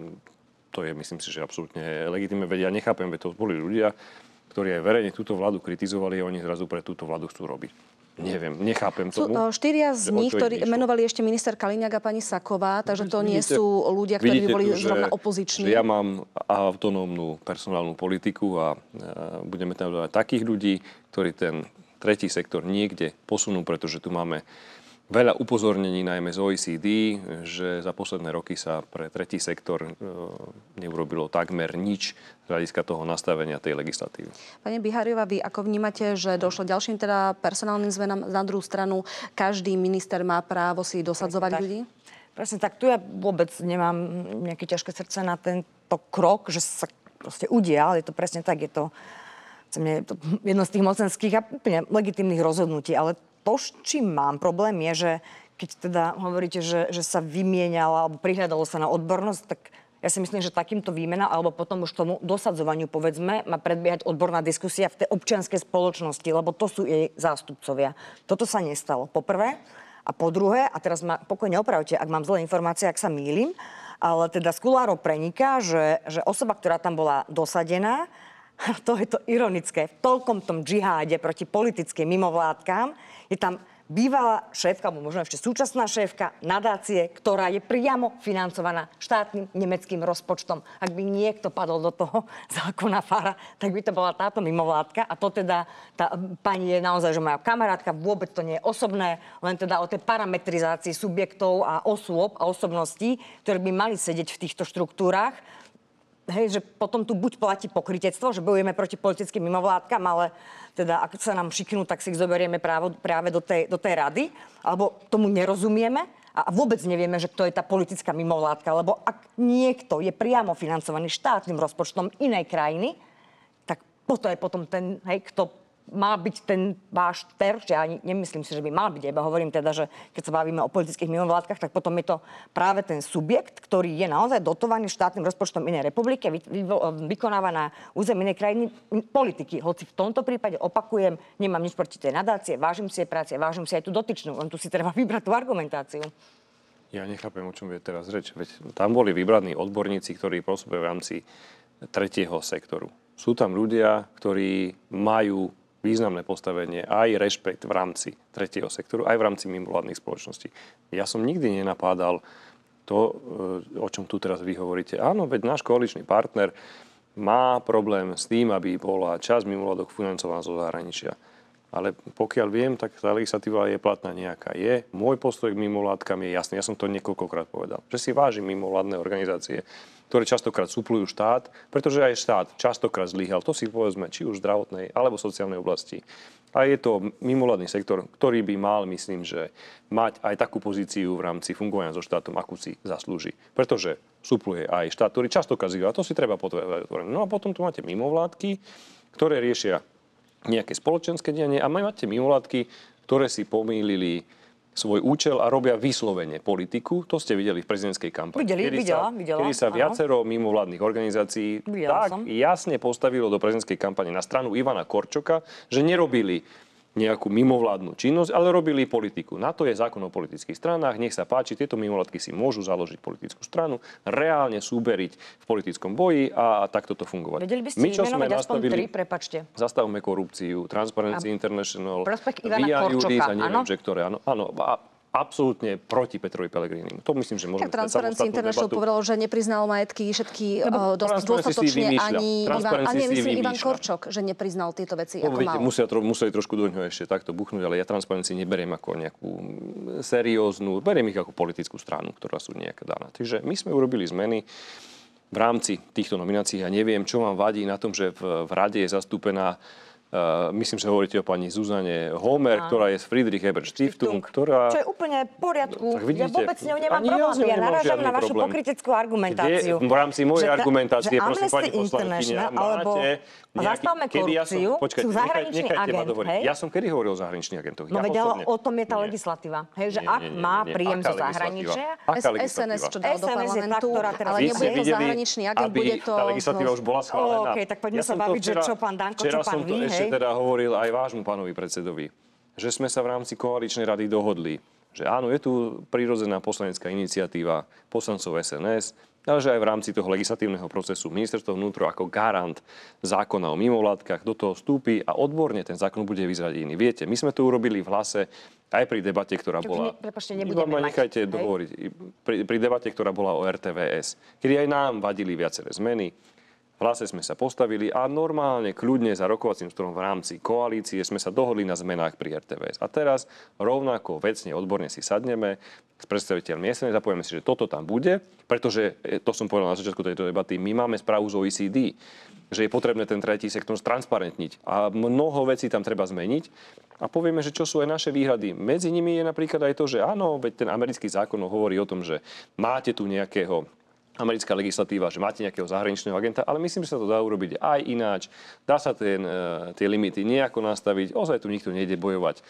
To je, myslím si, že absolútne legitímne. Veď ja nechápem, veď to boli ľudia, ktorí aj verejne túto vládu kritizovali a oni zrazu pre túto vládu chcú robiť. Neviem, nechápem tomu. Sú 4 z nich, ktorí menovali ešte minister Kaliňák a pani Saková, takže to nie sú ľudia, ktorí by boli zrovna opoziční. Ja mám autonómnu personálnu politiku a budeme tam dávať takých ľudí, ktorí ten tretí sektor niekde posunú, pretože tu máme veľa upozornení, najmä z OECD, že za posledné roky sa pre tretí sektor neurobilo takmer nič z hľadiska toho nastavenia tej legislatívy. Pani Bihariová, vy ako vnímate, že došlo ďalším teda personálnym zmenám? Na druhú stranu, každý minister má právo si dosadzovať ľudí? Presne tak. Tu ja vôbec nemám nejaké ťažké srdce na tento krok, že sa proste udial. Je to presne tak. Je to jedno z tých mocenských a úplne legitímnych rozhodnutí. Ale to, s čím mám problém, je, že keď teda hovoríte, že sa vymieniala alebo prihľadalo sa na odbornosť, tak ja si myslím, že takýmto výmena alebo potom už tomu dosadzovaniu, povedzme, má predbiehať odborná diskusia v tej občianskej spoločnosti, lebo to sú jej zástupcovia. Toto sa nestalo, po prvé. A po druhé, a teraz ma pokojne opravte, ak mám zlé informácie, ak sa mýlim, ale teda z kulárov preniká, že osoba, ktorá tam bola dosadená, to je to ironické, v toľkom tom džiháde proti politickým mimovládkám je tam bývalá šéfka, alebo možno ešte súčasná šéfka nadácie, ktorá je priamo financovaná štátnym nemeckým rozpočtom. Ak by niekto padol do toho zákona Fara, tak by to bola táto mimovládka. A to teda, tá pani je naozaj, že moja kamarátka, vôbec to nie je osobné, len teda o tej parametrizácii subjektov a osôb a osobností, ktoré by mali sedieť v týchto štruktúrach. Hej, že potom tu buď platí pokrytectvo, že bojujeme proti politickým mimovládkam, ale teda ak sa nám šiknú, tak si ich zoberieme práve do tej rady, alebo tomu nerozumieme a vôbec nevieme, že kto je tá politická mimovládka, lebo ak niekto je priamo financovaný štátnym rozpočtom inej krajiny, tak toto je potom ten, hej, kto má byť ten váš terč. Ja nemyslím si, že by mal byť, iba hovorím teda, že keď sa bavíme o politických mimovládkach, tak potom je to práve ten subjekt, ktorý je naozaj dotovaný štátnym rozpočtom inej republiky, vykonáva na území inej krajiny politiky. Hoci v tomto prípade, opakujem, nemám nič proti tej nadácie, vážim si jej práce, vážim si aj tú dotyčnú, len tu si treba vybrať tú argumentáciu. Ja nechápem, o čom je teraz reč. Veď tam boli vybraní odborníci, ktorí pôsobia v rámci tretieho sektoru. Sú tam ľudia, ktorí majú významné postavenie, aj rešpekt v rámci tretieho sektoru, aj v rámci mimovládnych spoločností. Ja som nikdy nenapádal to, o čom tu teraz vy hovoríte. Áno, veď náš koaličný partner má problém s tým, aby bola časť mimovládok financovaná zo zahraničia. Ale pokiaľ viem, tak tá legislatíva je platná nejaká je. Môj postoj k mimovládkam je jasný. Ja som to niekoľkokrát povedal. Že si vážim mimovládne organizácie, ktoré častokrát suplujú štát, pretože aj štát častokrát zlyhal. To si povedzme, či už v zdravotnej alebo sociálnej oblasti. A je to mimovládny sektor, ktorý by mal, myslím, že mať aj takú pozíciu v rámci fungovania so štátom, akú si zaslúži. Pretože supluje aj štát, ktorý častokrát zlyhal. To si treba potvrdiť. No a potom tu máte mimovládky, ktoré riešia nejaké spoločenské dianie a máte mimovládky, ktoré si pomýlili svoj účel a robia vyslovene politiku. To ste videli v prezidentskej kampani. Videla. Kedy sa viacero mimovládnych organizácií jasne postavilo do prezidentskej kampane na stranu Ivana Korčoka, že nerobili nejakú mimovládnu činnosť, ale robili politiku. Na to je zákon o politických stranách. Nech sa páči, tieto mimovládky si môžu založiť politickú stranu, reálne súberiť v politickom boji a takto to fungovať. Vedeli by ste vymenovať aspoň 3, prepáčte. Zastavme korupciu, Transparency International, prospekt Ivana Korčoka, neviem, že ktoré, áno, absolútne proti Petrovi Pellegrinimu. To myslím, že môžeme... Tak Transparency International povedalo, že nepriznal majetky všetky dostatočne ani Ivan Korčok, že nepriznal tieto veci ako mal. Museli trošku do ňoho ešte takto buchnúť, ale ja Transparency neberiem ako nejakú serióznu, beriem ich ako politickú stranu, ktorá sú nejaká daná. Takže my sme urobili zmeny v rámci týchto nominácií. Ja neviem, čo vám vadí na tom, že v rade je zastúpená myslím, že hovoríte o pani Zuzane Homer, ktorá je z Friedrich Ebert Stiftung, ktorá... Čo je úplne v poriadku. Ja vôbec s ňou nemám problém. Ja narážam na vašu pokryteckú argumentáciu. V rámci mojej argumentácie, prosím, pani poslankyňa, máte... Zastavme korupciu, sú zahraniční agent, hej? Ja som kedy hovoril o zahraničných agentoch? No veď, ale o tom je tá legislatíva. Hej, že ak má príjem zo zahraničia... SNS, čo dal do parlamentu, ale nebude to zahraničný agent, bude to... Tá legislatíva už bola schválená. OK, tak poďme sa baviť, že čo pán Danko, čo pán vy, hej? Ešte teda hovoril aj vášmu pánovi predsedovi, že sme sa v rámci koaličnej rady dohodli, že áno, je tu prirodzená poslanecká iniciatíva poslancov SNS, ale že aj v rámci toho legislatívneho procesu ministerstvo vnútra ako garant zákona o mimovládkach do toho vstúpi a odborne ten zákon bude vyzerať iný. Viete, my sme to urobili v Hlase aj pri debate, ktorá bola... Prepáčte, nebudeme nechajte dohovoriť. Pri debate, ktorá bola o RTVS, kedy aj nám vadili viaceré zmeny. V Hlase sme sa postavili a normálne, kľudne za rokovacím stolom v rámci koalície sme sa dohodli na zmenách pri RTVS. A teraz rovnako vecne, odborne si sadneme s predstaviteľmi SNS a povieme si, že toto tam bude, pretože, to som povedal na začiatku tejto debaty, my máme správu z OECD, že je potrebné ten tretí sektor stransparentniť a mnoho vecí tam treba zmeniť. A povieme, že čo sú aj naše výhrady. Medzi nimi je napríklad aj to, že áno, veď ten americký zákon hovorí o tom, že máte tu nejakého americká legislatíva, že máte nejakého zahraničného agenta, ale myslím, že sa to dá urobiť aj ináč. Dá sa tie limity nejako nastaviť. Ozaj tu nikto nejde bojovať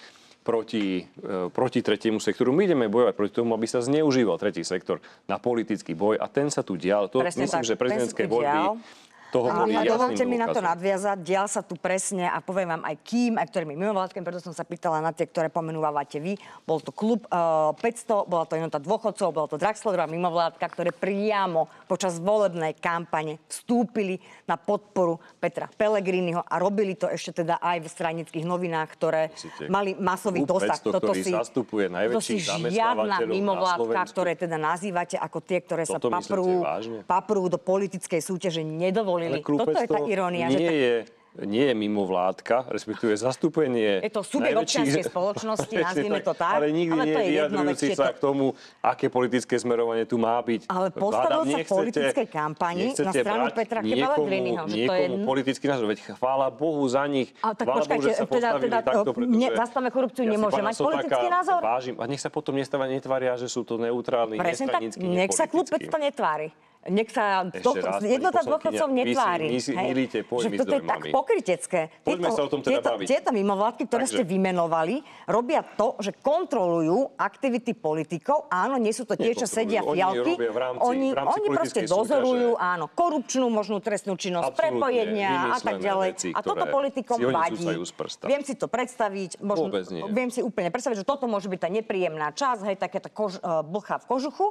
proti tretiemu sektoru. My ideme bojovať proti tomu, aby sa zneužíval tretí sektor na politický boj a ten sa tu dial. To Presne myslím, tak. že prezidentské voľby toho boli A dovolte mi jasným na to dôkazom. nadviazať. Dial sa tu presne a poviem vám aj kým, aj ktorými mimovládkami, preto som sa pýtala na tie, ktoré pomenúvate vy. Bol to klub 500, bola to jednota dôchodcov, bola to Draxlerová mimovládka, ktoré priamo počas volebnej kampane vstúpili na podporu Petra Pellegriniho a robili to ešte teda aj v stranických novinách, ktoré mali masový Klub dosah. 500, ktorý zastupuje najväčších zamestnávateľov žiadna na mimovládka, Slovensku. ktoré teda nazývate ako tie, ktoré sa Toto myslíte vážne? paprú do politickej súťaže, nedovolili. Ale klub Toto je tá 500 irónia. nie je mimovládka, respektíve zastúpenie. Je to subjekt občianskej spoločnosti, nazvime to tak. Ale nikdy nie je vyjadrujúci sa k tomu, aké politické smerovanie tu má byť. Ale postavil sa v politickej kampani na stranu Petra Pellegriniho. Niekomu politický názor. Veď chvála Bohu za nich. Ale tak Chvála Bohu, počkajte, že sa postavili takto, pretože zastavme korupciu ja si nemôže pána mať politický Sotáka názor? vážim. A nech sa potom netvária, že sú to neutrálni, Presne tak, nestranickí, nech sa klub 500 netvári. Nech sa jednota dôchodcov netvári. Vy si milíte pojmy s Že toto je tak dojmami. pokrytecké. Poďme sa o tom teda baviť. Tieto mimovládky, ktoré ste vymenovali, robia to, že kontrolujú aktivity politikov. Áno, nie sú to tie, čo sedia v Nekontrolujú, fialky. oni robia v rámci Oni proste politickej dozorujú, súťaže. áno, korupčnú možnú trestnú činnosť, Absolútne prepojenia a tak vymyslené ďalej. veci, A toto ktoré politikom si oni vadí. cúcajú z prsta. Viem si to predstaviť, Vôbec nie. viem si úplne predstaviť, že toto môže byť tá nepríjemná časť, hej, takéto blcha v kožuchu.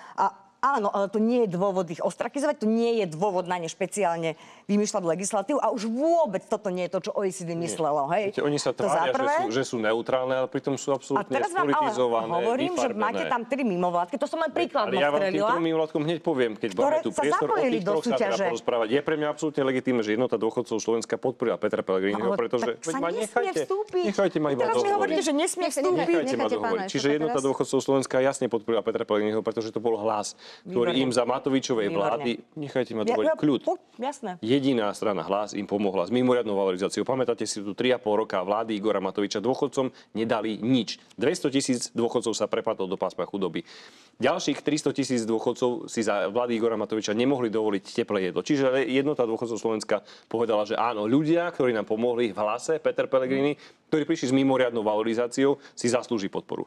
Áno, ale to nie je dôvod ich ostrakizovať, to nie je dôvod na ne špeciálne vymýšľať legislatívu a už vôbec toto nie je to, čo OECD myslelo. Hej. Viete, oni sa To za tvária, prvé. že sú neutrálne, ale pritom sú A absolútne teraz vám ale spolitizované, hovorím, že vyfarbené. máte tam 3 mimovládky, to som len príklad Ale ja vám strelila. týmto mimovládkom hneď poviem, keď ktoré máme tu sa priestor o zapojili tých do troch sa teda súťaže. porozprávať. Je pre mňa absolútne legitímne, že jednota dôchodcov Slovenska podporila Petra Pellegriniho, Ale pretože tak sa ma nesmie vstúpiť. nechajte ma iba Teraz mi hovoríte, dohovoriť. že nesmie vstúpiť. Nechajte ma Nechajte dohovoriť. pána Čiže Eštoka jednota teraz. dôchodcov Slovenska jasne podporila Petra Pellegriniho, pretože to bol hlas, ktorý Výborne. im za Matovičovej Výborne. vlády, nechajte ma dohovoriť, kľud. Jasné. Jediná strana Hlas im pomohla s mimoriadnou valorizáciou. Pamätáte si tu 3,5 roka vlády Igora Matoviča dôchodcom nedali nič. 200 000 dôchodcov sa prepadlo do pásma chudoby. Ďalších 300 000 dôchodcov si za vlády Igora Matoviča nemohli dovoliť teplé jedlo. Čiže jednota dôchodcov Slovenska povedala, že áno, ľudia, ktorí nám pomohli v Hlase, Peter Pellegrini, ktorí prišli s mimoriadnou valorizáciou, si zaslúži podporu.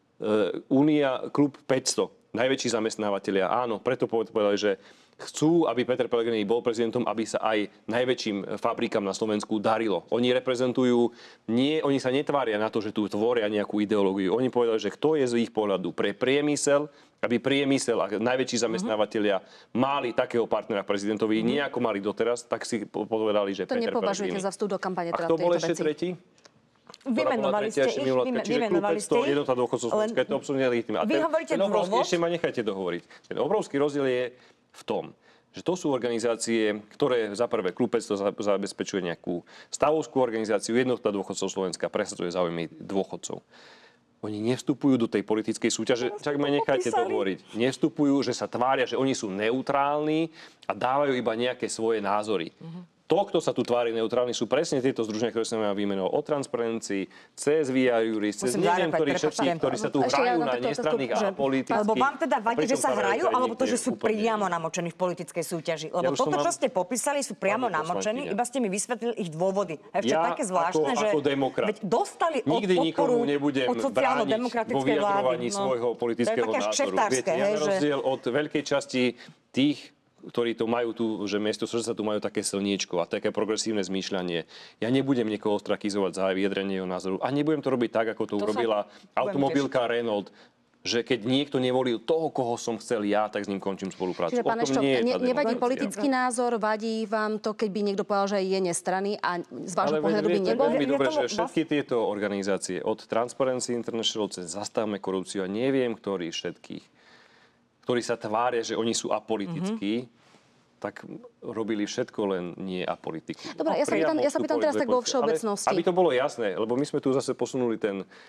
Únia, klub 500, najväčší zamestnávateľia, áno, preto povedali, že chcú, aby Peter Pellegrini bol prezidentom, aby sa aj najväčším fabrikám na Slovensku darilo. Oni reprezentujú, oni sa netvária na to, že tu tvoria nejakú ideológiu. Oni povedali, že kto je z ich pohľadu pre priemysel, aby priemysel a najväčší zamestnávateľia mali takého partnera prezidentovi, nejako mali doteraz, tak si povedali, že To Peter nepovažujete Pellegrini. za vstup do kampane A teda kto v bol tejto ešte veci? tretí? Vymenovali ste ich, vymenovali ste ich. Jednota dôchodcov Slovenska, je to absolútne legitímne. A Vy hovoríte ten obrovský, dôvod? ešte ma nechajte dohovoriť. Ten obrovský rozdiel je v tom, že to sú organizácie, ktoré za prvé klub 500 zabezpečuje nejakú stavovskú organizáciu, jednota dôchodcov Slovenska presadzuje záujmy dôchodcov. Oni nevstupujú do tej politickej súťaže, čak ma nechajte dohovoriť. Nevstupujú, že sa tvária, že oni sú neutrálni a dávajú iba nejaké svoje názory. To, kto sa tu tvári neutrálni, sú presne tieto združenia, ktoré som vám vymenoval. O Transparency, cez Via Juris, cez neviem, ktorí všetci, ktorí sa tu Ešte hrajú ja na na to- nestranných a politických. Alebo vám teda vadí, že Pritom sa hrajú hrajú, aj alebo to, niekde že sú úplne priamo iné. namočení v politickej súťaži? Ja Lebo už som toto, čo vám- ste popísali, sú priamo Pani namočení, poslankyňa. iba ste mi vysvetlili ich dôvody. A ešte Ja také zvláštne, že ako demokrat veď dostali od nikdy podporu nikomu nebudem od brániť vo sociálno-demokratickej vlády. vyjadrovaní svojho politického To je také názoru. šeftárske, Viete, ja hej, na že... rozdiel od veľkej časti tých, ktorí to majú tu, že miesto srdca tu majú také slniečko a také progresívne zmýšľanie. Ja nebudem niekoho ostrakizovať za vyjadrenie jeho názoru a nebudem to robiť tak, ako to To sa urobila budem automobilka Renault, že keď niekto nevolil toho, koho som chcel ja, tak s ním končím spoluprácu. Čiže, O pán tom Eštok, nie je tá nevadí demokracia. politický názor, vadí vám to, keď by niekto povedal, že je nestranný a z vášho Ale pohľadu by viete nebol? veľmi Ja dobre, tomu že všetky tieto organizácie, od Transparency International cez Zastavme korupciu a neviem ktorých všetkých, ktorí sa tvária, že oni sú apolitickí, tak robili všetko, len nie apolitiku. Dobre, ja sa pýtam teraz tak vo všeobecnosti. Ale aby to bolo jasné, lebo my sme tu zase posunuli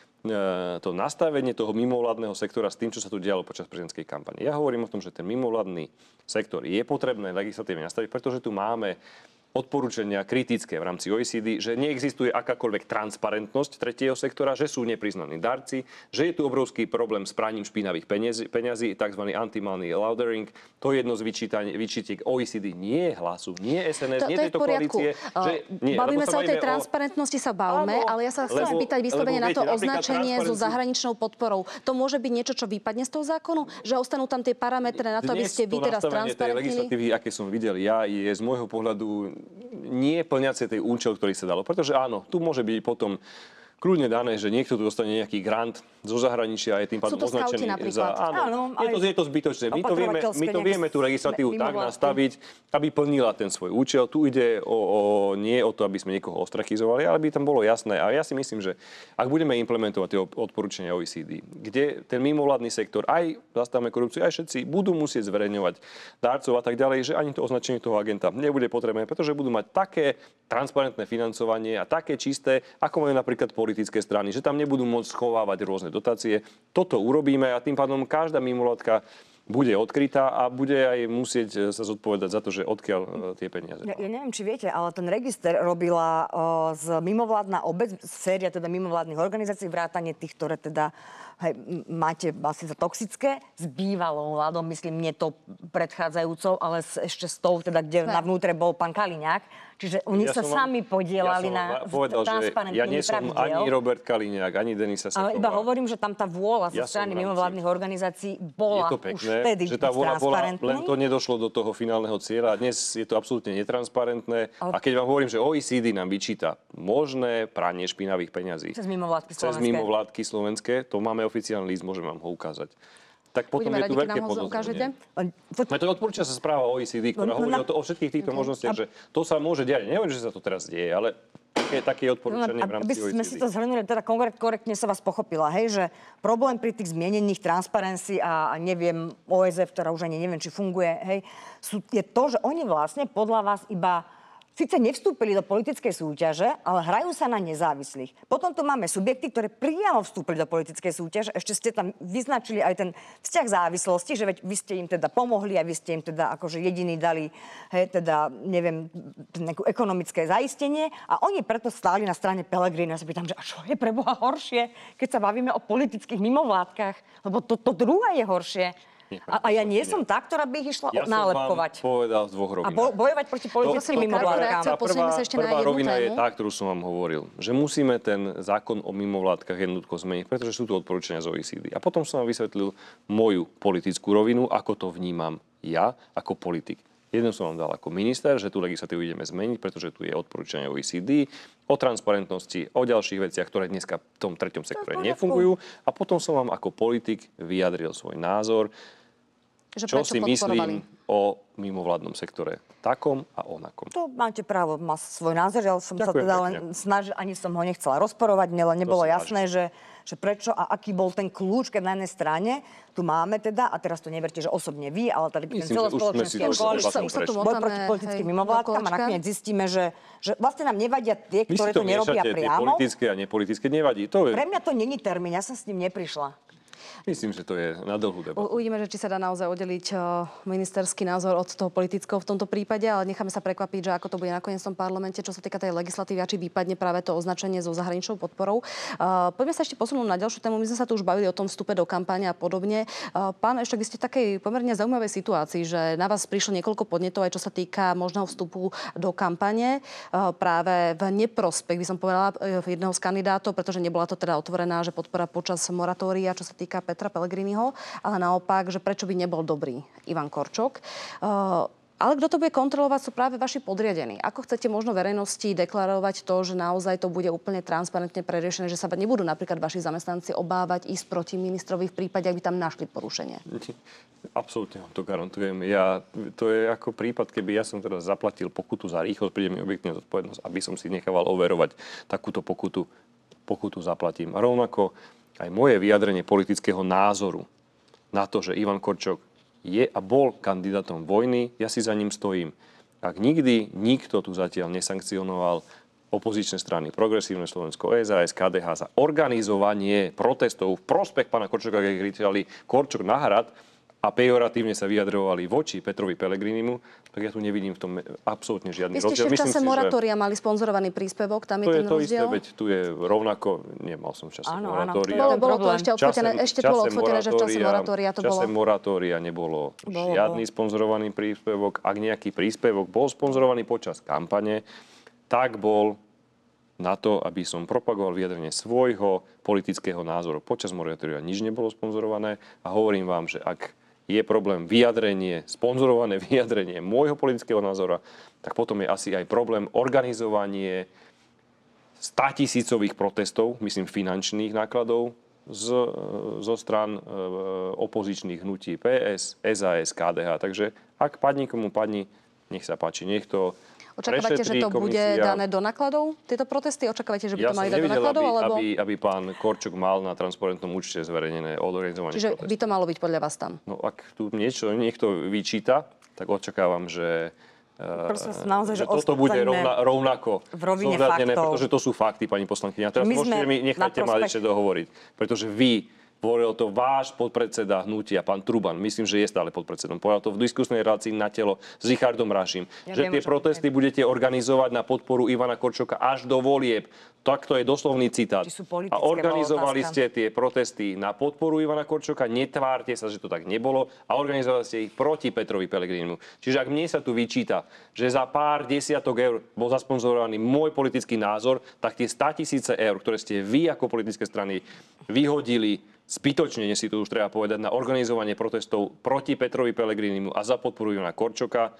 to nastavenie toho mimovládneho sektora s tým, čo sa tu dialo počas prezidentskej kampane. Ja hovorím o tom, že ten mimovládny sektor je potrebné legislatívne nastaviť, pretože tu máme odporúčania kritické v rámci OECD, že neexistuje akákoľvek transparentnosť tretieho sektora, že sú nepriznaní darci, že je tu obrovský problém s praním špinavých peňazí, tzv. anti-money laundering. To je jedno z vyčítiek OECD. Nie hlasu, nie SNS, nie tejto koalície. Bavíme sa o tej transparentnosti, sa bavme, ale ja sa chcem pýtať vyslovene na to označenie so zahraničnou podporou. To môže byť niečo, čo vypadne z toho zákonu? Že ostanú tam tie parametre na to, aby ste vy teraz transparentnili? Legislatívy, aké som videl ja, je z môjho pohľadu nie plňace tej účel, ktorý sa dalo. Pretože áno, tu môže byť potom kľudne dané, že niekto tu dostane nejaký grant zo zahraničia a je tým pádom označený za... Áno, je to zbytočné. My to vieme tú legislatívu tak nastaviť, aby plnila ten svoj účel. Tu ide nie o to, aby sme niekoho ostrakizovali, ale aby tam bolo jasné. A ja si myslím, že ak budeme implementovať tie odporúčania OECD, kde ten mimovládny sektor, aj Zastavme korupciu, aj všetci budú musieť zverejňovať darcov a tak ďalej, že ani to označenie toho agenta nebude potrebné, pretože budú mať také transparentné financovanie a také čisté, ako majú napríklad politické strany, že tam nebudú môcť schovávať rôzne dotácie. Toto urobíme a tým pádom každá mimovládka bude odkrytá a bude aj musieť sa zodpovedať za to, že odkiaľ tie peniaze. Ja neviem, či viete, ale ten register robila z mimovládna obec, séria teda mimovládnych organizácií, vrátane tých, ktoré teda máte asi za toxické, s bývalou vládou, myslím, nie to predchádzajúcou, ale ešte s tou, teda, kde na vnútre bol pán Kaliňák. Čiže oni sa sami podielali na transparentných pravidiel. Ja nie som ani Robert Kaliňák, ani Denisa Sachová. Ale iba hovorím, že tam tá vôľa zo strany mimovládnych organizácií bola už vtedy že tá vôľa bola, len to nedošlo do toho finálneho cieľa. Dnes je to absolútne netransparentné. A keď vám hovorím, že OECD nám vyčíta možné pranie špinavých peňazí cez mimovládky slovenské, to máme oficiálny list, môžem vám ho ukázať. Tak potom je tu veľké podozrenie. To odporúča sa správa OECD, ktorá hovorí o všetkých týchto možnostiach, že to sa môže diať. Neviem, že sa to teraz deje, ale také odporúčanie v rámci OECD. Aby sme si to zhrnuli, teda korektne sa vás pochopila, hej, že problém pri tých zmienených Transparency a neviem, OSF, ktorá už ani neviem, či funguje, hej, je to, že oni vlastne podľa vás iba síce nevstúpili do politickej súťaže, ale hrajú sa na nezávislých. Potom tu máme subjekty, ktoré priamo vstúpili do politickej súťaže. Ešte ste tam vyznačili aj ten vzťah závislosti, že veď vy ste im teda pomohli a vy ste im teda akože jediní dali, teda neviem, nejaké ekonomické zaistenie a oni preto stáli na strane Pellegrina. Ja sa pýtam, že a čo je pre Boha horšie, keď sa bavíme o politických mimovládkach? Lebo to druhé je horšie. A ja nie som tá, ktorá by ich išla nálepkovať. Ja som vám povedal z dvoch rovín. A bojovať proti politickým mimovládkam. Tá prvá rovina je tá, ktorú som vám hovoril. Že musíme ten zákon o mimovládkach jednoducho zmeniť, pretože sú tu odporúčania z OECD. A potom som vám vysvetlil moju politickú rovinu, ako to vnímam ja ako politik. Jeden som vám dal ako minister, že tú legislatívu ideme zmeniť, pretože tu je odporúčanie OECD o transparentnosti, o ďalších veciach, ktoré dneska v tom treťom sektore nefungujú. A potom som vám ako politik vyjadril svoj názor, čo si myslím o mimovládnom sektore takom a onakom. To máte právo, má svoj názor, ale som sa teda len snažil, ani som ho nechcela rozporovať, mne len nebolo jasné, že prečo a aký bol ten kľúč, keď na jednej strane tu máme teda, a teraz to neverte, že osobne vy, ale tady ten celospoločenský boj proti politickým mimovládkam a nakoniec zistíme, že vlastne nám nevadia tie, ktoré to nerobia priamo. Politické a nepolitické nevadí. Pre mňa to není termín, ja som s ním neprišla. Myslím, že to je na dlhú debatu. Uvidíme, že či sa dá naozaj oddeliť ministerský názor od toho politického v tomto prípade, ale necháme sa prekvapiť, že ako to bude nakoniec v tom parlamente, čo sa týka tej legislatívy, a či vypadne práve to označenie so zahraničnou podporou. Poďme sa ešte posunúť na ďalšiu tému. My sme sa tu už bavili o tom vstupe do kampane a podobne. Pán Eštok, vy ste v takej pomerne zaujímavej situácii, že na vás prišlo niekoľko podnetov, aj čo sa týka možného vstupu do kampane práve v neprospech, by som povedala, jedného z kandidátov, pretože nebola to teda otvorená, že podpora počas moratória, čo sa týka Petra Pellegriniho, ale naopak, že prečo by nebol dobrý Ivan Korčok. Ale kto to bude kontrolovať, sú práve vaši podriadení. Ako chcete možno verejnosti deklarovať to, že naozaj to bude úplne transparentne preriešené, že sa nebudú napríklad vaši zamestnanci obávať ísť proti ministrovi v prípade, ak by tam našli porušenie? Absolútne vám to garantujem. To je ako prípad, keby ja som teraz zaplatil pokutu za rýchlosť, príde mi objektívna zodpovednosť, aby som si nechával overovať takúto pokutu zaplatím. A rovnako aj moje vyjadrenie politického názoru na to, že Ivan Korčok je a bol kandidátom vojny, ja si za ním stojím. Ak nikdy nikto tu zatiaľ nesankcionoval opozičné strany Progresívne Slovensko, SAS, KDH za organizovanie protestov v prospech pána Korčoka, keď kričali Korčok na hrad, a pejoratívne sa vyjadrovali voči Petrovi Pellegrinimu, tak ja tu nevidím v tom absolútne žiadny Vy ste rozdiel. ešte v čase moratória mali sponzorovaný príspevok, tam je ten to isté, rozdiel? veď tu je rovnako, nemal som v čase moratória. Bolo to ešte odfotené, že v čase moratória to v čase bolo. moratória nebolo žiadny sponzorovaný príspevok. Ak nejaký príspevok bol sponzorovaný počas kampane, tak bol na to, aby som propagoval vyjadrenie svojho politického názoru. Počas moratória nič nebolo sponzorované a hovorím vám, že ak je problém sponzorované vyjadrenie môjho politického názora, tak potom je asi aj problém organizovanie 100 000 protestov, myslím finančných nákladov, zo strán opozičných hnutí PS, SAS, KDH. Takže ak padni komu padni, nech sa páči, nech to Očakávate, že to bude dané do nákladov, tieto protesty? Očakávate, že by to mali dať do nákladov? Aby pán Korčok mal na transparentnom účte zverejnené organizovanie protestov. Čiže by to malo byť podľa vás tam? No ak tu niekto vyčíta, tak očakávam, že naozaj, že toto bude rovnako v rovine zohľadnené, faktov. pretože to sú fakty, pani poslankyňa. Teraz nechajte ma ešte dohovoriť, pretože vy hovoril to váš podpredseda hnutia, pán Truban, myslím, že je stále podpredsedom. Povedal to v diskusnej relácii Na telo s Richardom Raším, že tie protesty budete organizovať na podporu Ivana Korčoka až do volieb. Tak to je doslovný citát. A organizovali ste tie protesty na podporu Ivana Korčoka, netvárte sa, že to tak nebolo a organizovali ste ich proti Petrovi Pellegrinimu. Čiže ak mne sa tu vyčíta, že za pár desiatok eur bol zasponzorovaný môj politický názor, tak tie 100 000 eur, ktoré ste vy ako politické strany vyhodili zbytočne, si to už treba povedať, na organizovanie protestov proti Petrovi Pellegrinimu a za podporu Ivana Korčoka,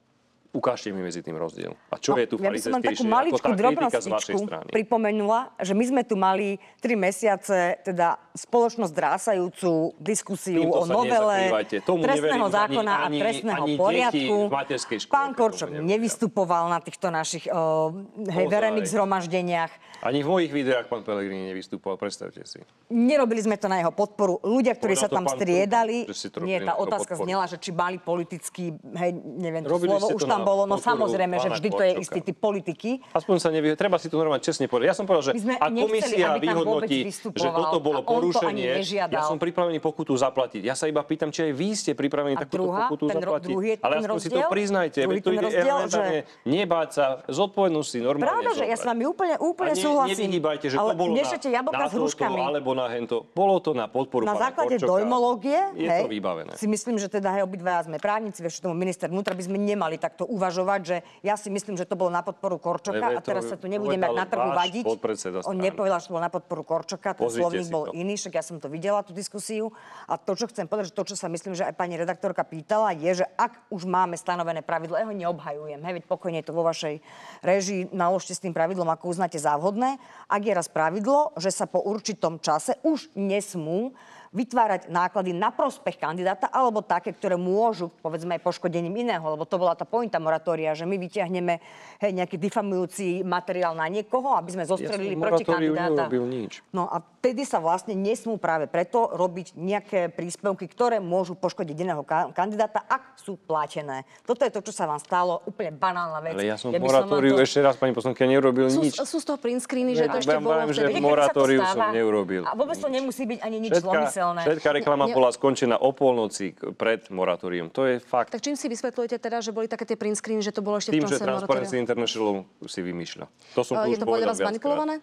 ukážte mi medzi tým rozdiel. A čo je tu farizejskejšie ako tá kritika z vašej strany? Pripomenula, že my sme tu mali 3 mesiace teda spoločnosť drásajúcu diskusiu o novele trestného zákona a trestného poriadku. Pán Korčok nevystupoval na týchto našich verejných zhromaždeniach. Ani v mojich videách pán Pellegrini nevystupoval, predstavte si. Nerobili sme to na jeho podporu. Ľudia, ktorí sa tam striedali, nie, tá otázka znela, že či mali politický, neviem, to slovo už tam bolo, no samozrejme, že vždy to je istý typ politiky. Aspoň sa treba si to normálne čestne povedať. Ja som povedal, že ak komisia vyhodnotí, že toto bolo porušenie, ja som pripravený pokutu zaplatiť. Ja sa iba pýtam, či aj vy ste pripravení takúto pokutu zaplatiť. Ale aspoň si to priznajte. Veď to ide elementárne nebáť sa, zodpovednosť si normálne. Pravda, že ja s vami úplne súhlasím. Nevyhýbajte, že to bolo na toto, alebo na hento. Bolo to na podporu na pána základe Korčoka. dojmológie, je to vybavené. Si myslím, že teda obidvaja sme právnici, vieš, tomu minister vnútra by sme nemali takto uvažovať, že ja si myslím, že to bolo na podporu Korčoka a teraz sa tu nebudeme na trhu vadiť. On nepovedal, že to bolo na podporu Korčoka, ten slovník bol iný, však ja som to videla, tú diskusiu. A to, čo chcem povedať, že to, čo sa myslím, že aj pani redaktorka pýtala, je, že ak už máme stanovené pravidlo, ja ho neobhajujem, veď pokojne je to vo vašej réžii, naložte s tým pravidlom, ako uznáte za vhodné. Ak je raz pravidlo, že sa po určitom čase už nesmú vytvárať náklady na prospech kandidáta alebo také, ktoré môžu, povedzme, aj poškodením iného, lebo to bola tá pointa moratória, že my vyťahneme nejaký difamujúci materiál na niekoho, aby sme zostrelili proti kandidáta. No a vtedy sa vlastne nesmú práve preto robiť nejaké príspevky, ktoré môžu poškodiť iného kandidáta, ak sú platené. Toto je to, čo sa vám stalo, úplne banálna vec. Ale ja som moratóriu ešte raz, pani poslankyňa, neurobil nič. Sú z toho print screeny, že to ešte bolo vtedy. Moratóriu som neurobil. A vôbec to nemusí byť ani nič zlomyselné. Všetká reklama bola skončená o polnoci pred moratórium. To je fakt. Tak čím si vysvetľujete teda, že boli také tie print screeny, že to bolo ešte v čase moratória? Tým, že Transparency International si vymýšľa. To som je to podľa vás viackrát. manipulované?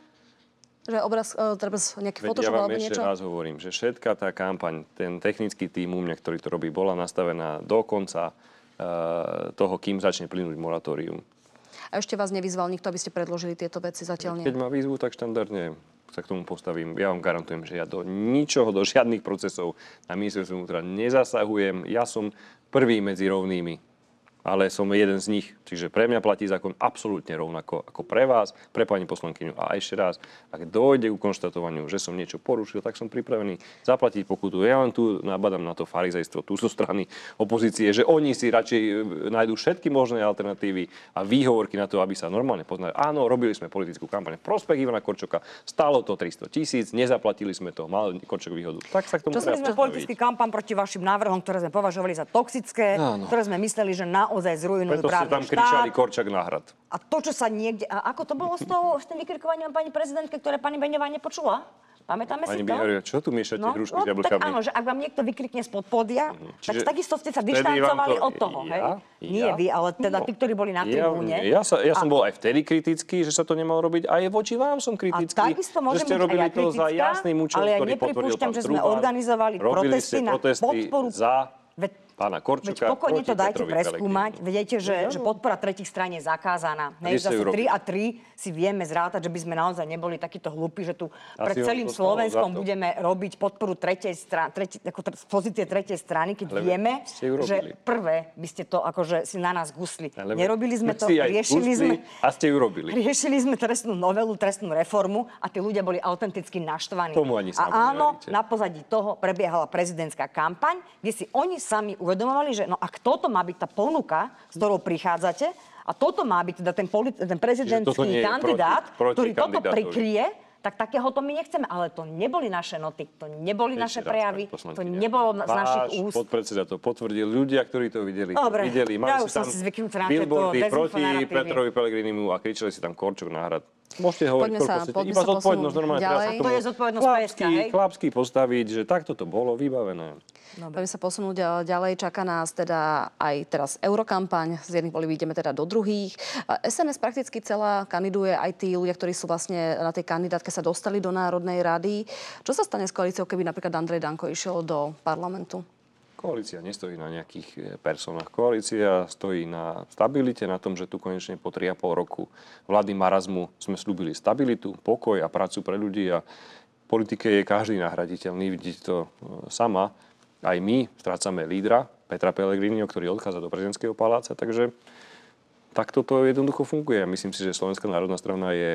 Že obraz, treba nejaký Photoshop alebo niečo? Ja vám ešte raz hovorím, že všetká tá kampaň, ten technický tím u mňa, ktorý to robí, bola nastavená do konca toho, kým začne plynúť moratórium. A ešte vás nevyzval nikto, aby ste predložili tieto veci? Zatiaľ nie. Keď ma výzvu, tak štandardne sa k tomu postavím. Ja vám garantujem, že ja do ničoho, do žiadnych procesov na ministerstve vnútra nezasahujem. Ja som prvý medzi rovnými, ale som jeden z nich. Čiže pre mňa platí zákon absolútne rovnako ako pre vás, pre pani poslankyňu. A ešte raz, ak dojde ku konštatovaniu, že som niečo porušil, tak som pripravený zaplatiť pokutu. Ja len tu nabadám na to farizejstvo tu zo strany opozície, že oni si radšej nájdú všetky možné alternatívy a výhovorky na to, aby sa normálne poznali. Áno, robili sme politickú kampaň v prospech Ivana Korčoka, stálo to 300 000, nezaplatili sme to, mal Korčok výhodu. Tak sa k tomu treba postaviť. Politický kampaň proti vašim návrhom, ktoré sme považovali za toxické, ktoré sme mysleli, že naozaj zrujnujú právny štát. Preto ste tam kričali Korčak na hrad. A to, čo sa niekde... A ako to bolo s tým vykrikovaním pani prezidentke, ktoré pani Beňová nepočula? Pamätáme si Pani to? Biharová, čo tu miešate hrušky s tak jablkami? áno, že ak vám niekto vykrikne spod podia, Čiže tak takisto ste sa vtedy dištancovali vám to- od toho, hej? Ja? Nie vy, ale teda tí, ktorí boli na tribúne. Ja som bol aj vtedy kritický, že sa to nemalo robiť. Aj voči vám som kritický. A takisto môžem že ste byť robili aj ja to za kritická, jasným účelom, ale ja ktorý potvrdil nepripúšťam, pán že sme Trubal. organizovali Robili ste protesty na podporu. za Veď- pána Korčoka. Veď pokojne to proti dajte Petrovi preskúmať. Pellegrinimu. Viete, že podpora tretích strán je zakázaná. Kde ste ju Zase 3 robili? a 3 si vieme zrátať, že by sme naozaj neboli takíto hlúpi, že tu pred Asi vám celým to stalo Slovenskom za to. budeme robiť podporu tretej strany, z pozície tretej strany, keď Ale vieme, ste ju robili. že prvé by ste to akože si na nás gusli. Ale Nerobili sme to, si aj riešili sme... pustili a ste ju robili. Riešili sme trestnú novelu, trestnú reformu a tí ľudia boli autenticky naštvaní. Tomu ani sami a áno, neveríte. na pozadí toho prebiehala prezidentská kampaň, kde si oni sami uvedomovali, že no ak toto má byť tá ponuka, s ktorou prichádzate, a toto má byť teda ten toto prezidentský nie je kandidát, proti ktorý toto kandidátovi. prikrie, tak takéhoto my nechceme. Ale to neboli naše noty, to neboli naše Ešte raz, prejavy, pani poslankyňa. to nebolo z našich Váš úst. podpredseda to potvrdil. Ľudia, ktorí to videli, Dobre, videli. ja Mali už si som tam si zvyknutá na tieto billboardy proti dezinfonarratívy. Petrovi Pellegrinimu a kričali si tam Korčok na hrad. Môžete hovoriť, Poďme sa koľko chcete. posunúť Iba zodpovednosť normálne. ďalej. Teraz sa k To je zodpovednosť PSK, hej? chlapsky postaviť, že takto to bolo vybavené. Poďme sa posunúť ďalej. Čaká nás teda aj teraz eurokampaň. Z jedných volí ideme teda do druhých. SNS prakticky celá kandiduje, aj tí ľudia, ktorí sú vlastne na tej kandidátke sa dostali do Národnej rady. Čo sa stane s koalíciou, keby napríklad Andrej Danko išiel do parlamentu? Koalícia nestojí na nejakých personách. Koalícia stojí na stabilite, na tom, že tu konečne po 3,5 roku vlády marazmu sme slúbili stabilitu, pokoj a prácu pre ľudí a v politike je každý nahraditeľný. Vidíte to sama. Aj my strácame lídra Petra Pellegriniho, ktorý odchádza do prezidentského paláca, takže takto to jednoducho funguje. Myslím si, že Slovenská národná strana je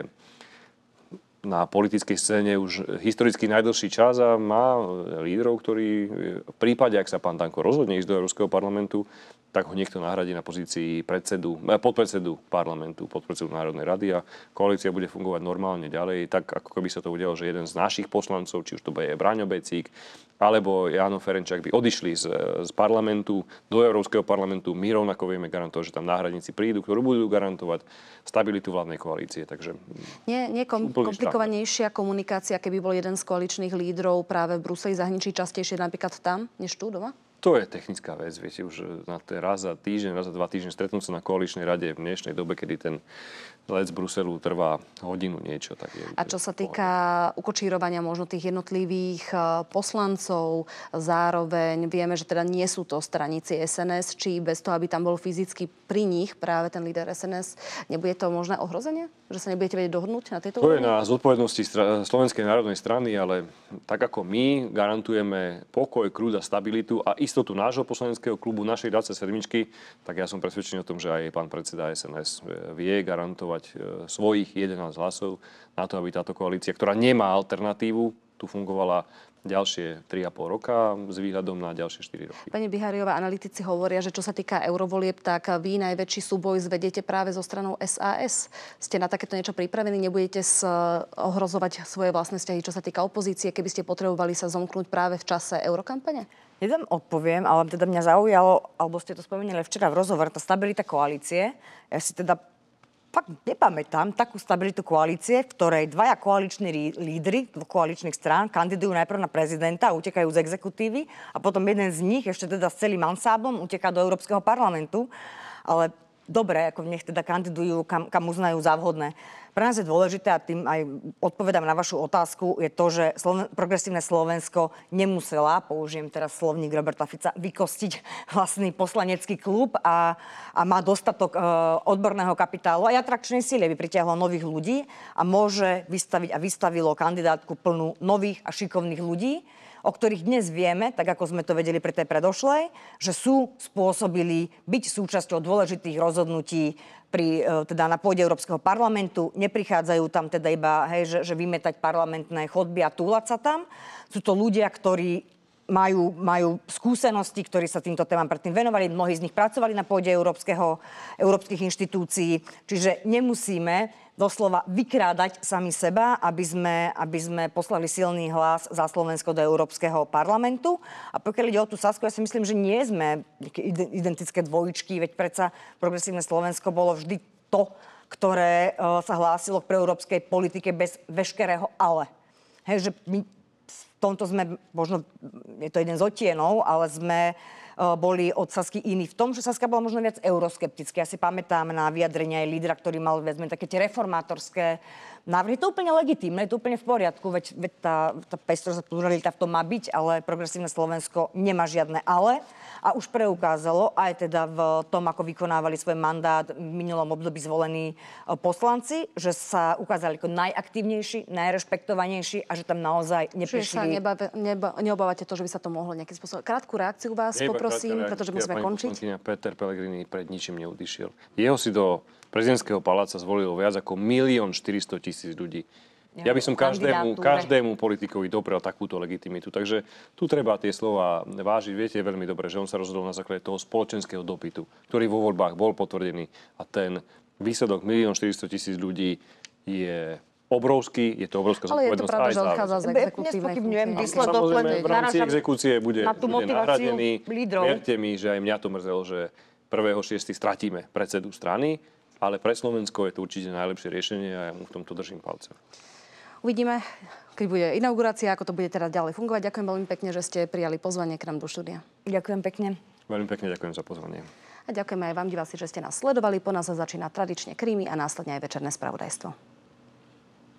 na politickej scéne už historicky najdlhší čas a má lídrov, ktorí v prípade, ak sa pán Danko rozhodne ísť do Európskeho parlamentu, tak ho niekto nahradí na pozícii podpredsedu parlamentu, podpredsedu Národnej rady a koalícia bude fungovať normálne ďalej, tak ako keby sa to udialo, že jeden z našich poslancov, či už to bude Braňo Becík, alebo Jáno Ferenčák by odišli z parlamentu do Európskeho parlamentu. My rovnako vieme garantovať, že tam náhradníci prídu, ktorí budú garantovať stabilitu vládnej koalície. Takže Nie komplikovanejšia komunikácia, keby bol jeden z koaličných lídrov práve v Bruseli zahraničí častejšie napríklad tam, než tu doma? to je technická vec, viete, už na raz za týždeň, raz za 2 týždne stretnúť sa na koaličnej rade v dnešnej dobe, kedy ten let z Bruselu trvá hodinu niečo. Tak je, A čo sa týka ukočírovania možno tých jednotlivých poslancov, zároveň vieme, že teda nie sú to straníci SNS, či bez toho, aby tam bol fyzicky pri nich práve ten líder SNS, nebude to možné ohrozenie? Že sa nebudete vedieť dohodnúť na tejto To je úrovni? na zodpovednosti Slovenskej národnej strany, ale tak ako my garantujeme pokoj, kľud a stabilitu a istotu nášho poslaneckého klubu, našej 27, tak ja som presvedčený o tom, že aj pán predseda SNS vie garantovať svojich 11 hlasov na to, aby táto koalícia, ktorá nemá alternatívu, tu fungovala ďalšie 3,5 roka s výhľadom na ďalšie 4 roky. Pani Bihariová, analytici hovoria, že čo sa týka eurovolieb, tak vy najväčší súboj zvediete práve so stranou SAS. Ste na takéto niečo pripravení? Nebudete ohrozovať svoje vlastné vzťahy, čo sa týka opozície, keby ste potrebovali sa zomknúť práve v čase eurokampane? Jeden odpoviem, ale teda mňa zaujalo, alebo ste to spomenuli včera v rozhovore, tá stabilita koalície. Ja si teda fakt nepamätám takú stabilitu koalície, v ktorej dvaja koaliční lídri koaličných strán kandidujú najprv na prezidenta a utekajú z exekutívy a potom jeden z nich ešte teda s celým ansáblom uteká do Európskeho parlamentu. Ale dobre, ako nech teda kandidujú, kam uznajú za vhodné. Pre nás je dôležité, a tým aj odpovedám na vašu otázku, je to, že progresívne Slovensko nemusela, použijem teraz slovník Roberta Fica, vykostiť vlastný poslanecký klub a má dostatok odborného kapitálu a atrakčnej síly, aby pritiahlo nových ľudí a môže vystaviť a vystavilo kandidátku plnú nových a šikovných ľudí, o ktorých dnes vieme, tak ako sme to vedeli pri tej predošlej, že sú spôsobili byť súčasťou dôležitých rozhodnutí teda na pôde Európskeho parlamentu. Neprichádzajú tam teda iba, že vymetať parlamentné chodby a túlať sa tam. Sú to ľudia, ktorí majú skúsenosti, ktorí sa týmto témam predtým venovali. Mnohí z nich pracovali na pôde európskych inštitúcií. Čiže nemusíme doslova vykrádať sami seba, aby sme poslali silný hlas za Slovensko do Európskeho parlamentu. A pokiaľ ide o tú Sasku, ja si myslím, že nie sme identické dvojičky, veď predsa progresívne Slovensko bolo vždy to, ktoré sa hlásilo k proeurópskej politike bez veškerého ale. Hej, že my v tomto sme, možno je to jeden z odtienov, ale sme boli od Sasky iní v tom, že Saska bola možno viac euroskeptická. Ja si pamätám na vyjadrenia aj lídra, ktorý mal také tie reformátorské návrhy. To úplne legitímne, je to úplne v poriadku, veď tá pestrosť a pluralita v tom má byť, ale progresívne Slovensko nemá žiadne ale. A už preukázalo aj teda v tom, ako vykonávali svoj mandát v minulom období zvolení poslanci, že sa ukázali ako najaktívnejší, najrešpektovanejší a že tam naozaj neprišli... Čiže sa neobávate to, že by sa to mohlo nejakým spôsobom... Krátku reakciu vás poprosím, pretože musíme končiť. Peter Pellegrini pred ničím neodišiel. Jeho si do prezidentského paláca zvolilo viac ako 1 400 000 ľudí. Ja by som každému politikovi doprel takúto legitimitu. Takže tu treba tie slova vážiť. Viete veľmi dobre, že on sa rozhodol na základe toho spoločenského dopytu, ktorý vo voľbách bol potvrdený. A ten výsledok 1 400 000 ľudí je obrovský, je to obrovská zodpovednosť. Ale je to pravda, že odchádza z exekutívnej funkcie. Výsledok, samozrejme, v rámci exekúcie bude nahradený. lídrov. Verte mi, že aj mňa to mrzelo, že 1.6. stratíme predsedu strany, ale pre Slovensko je to určite najlepšie riešenie a ja mu v tomto držím palce. Uvidíme, keď bude inaugurácia, ako to bude teda ďalej fungovať. Ďakujem veľmi pekne, že ste prijali pozvanie k nám do štúdia. Ďakujem pekne. Veľmi pekne ďakujem za pozvanie. A ďakujeme aj vám, diváci, že ste nás sledovali. Po nás začína tradične Krímy a následne aj večerné spravodajstvo.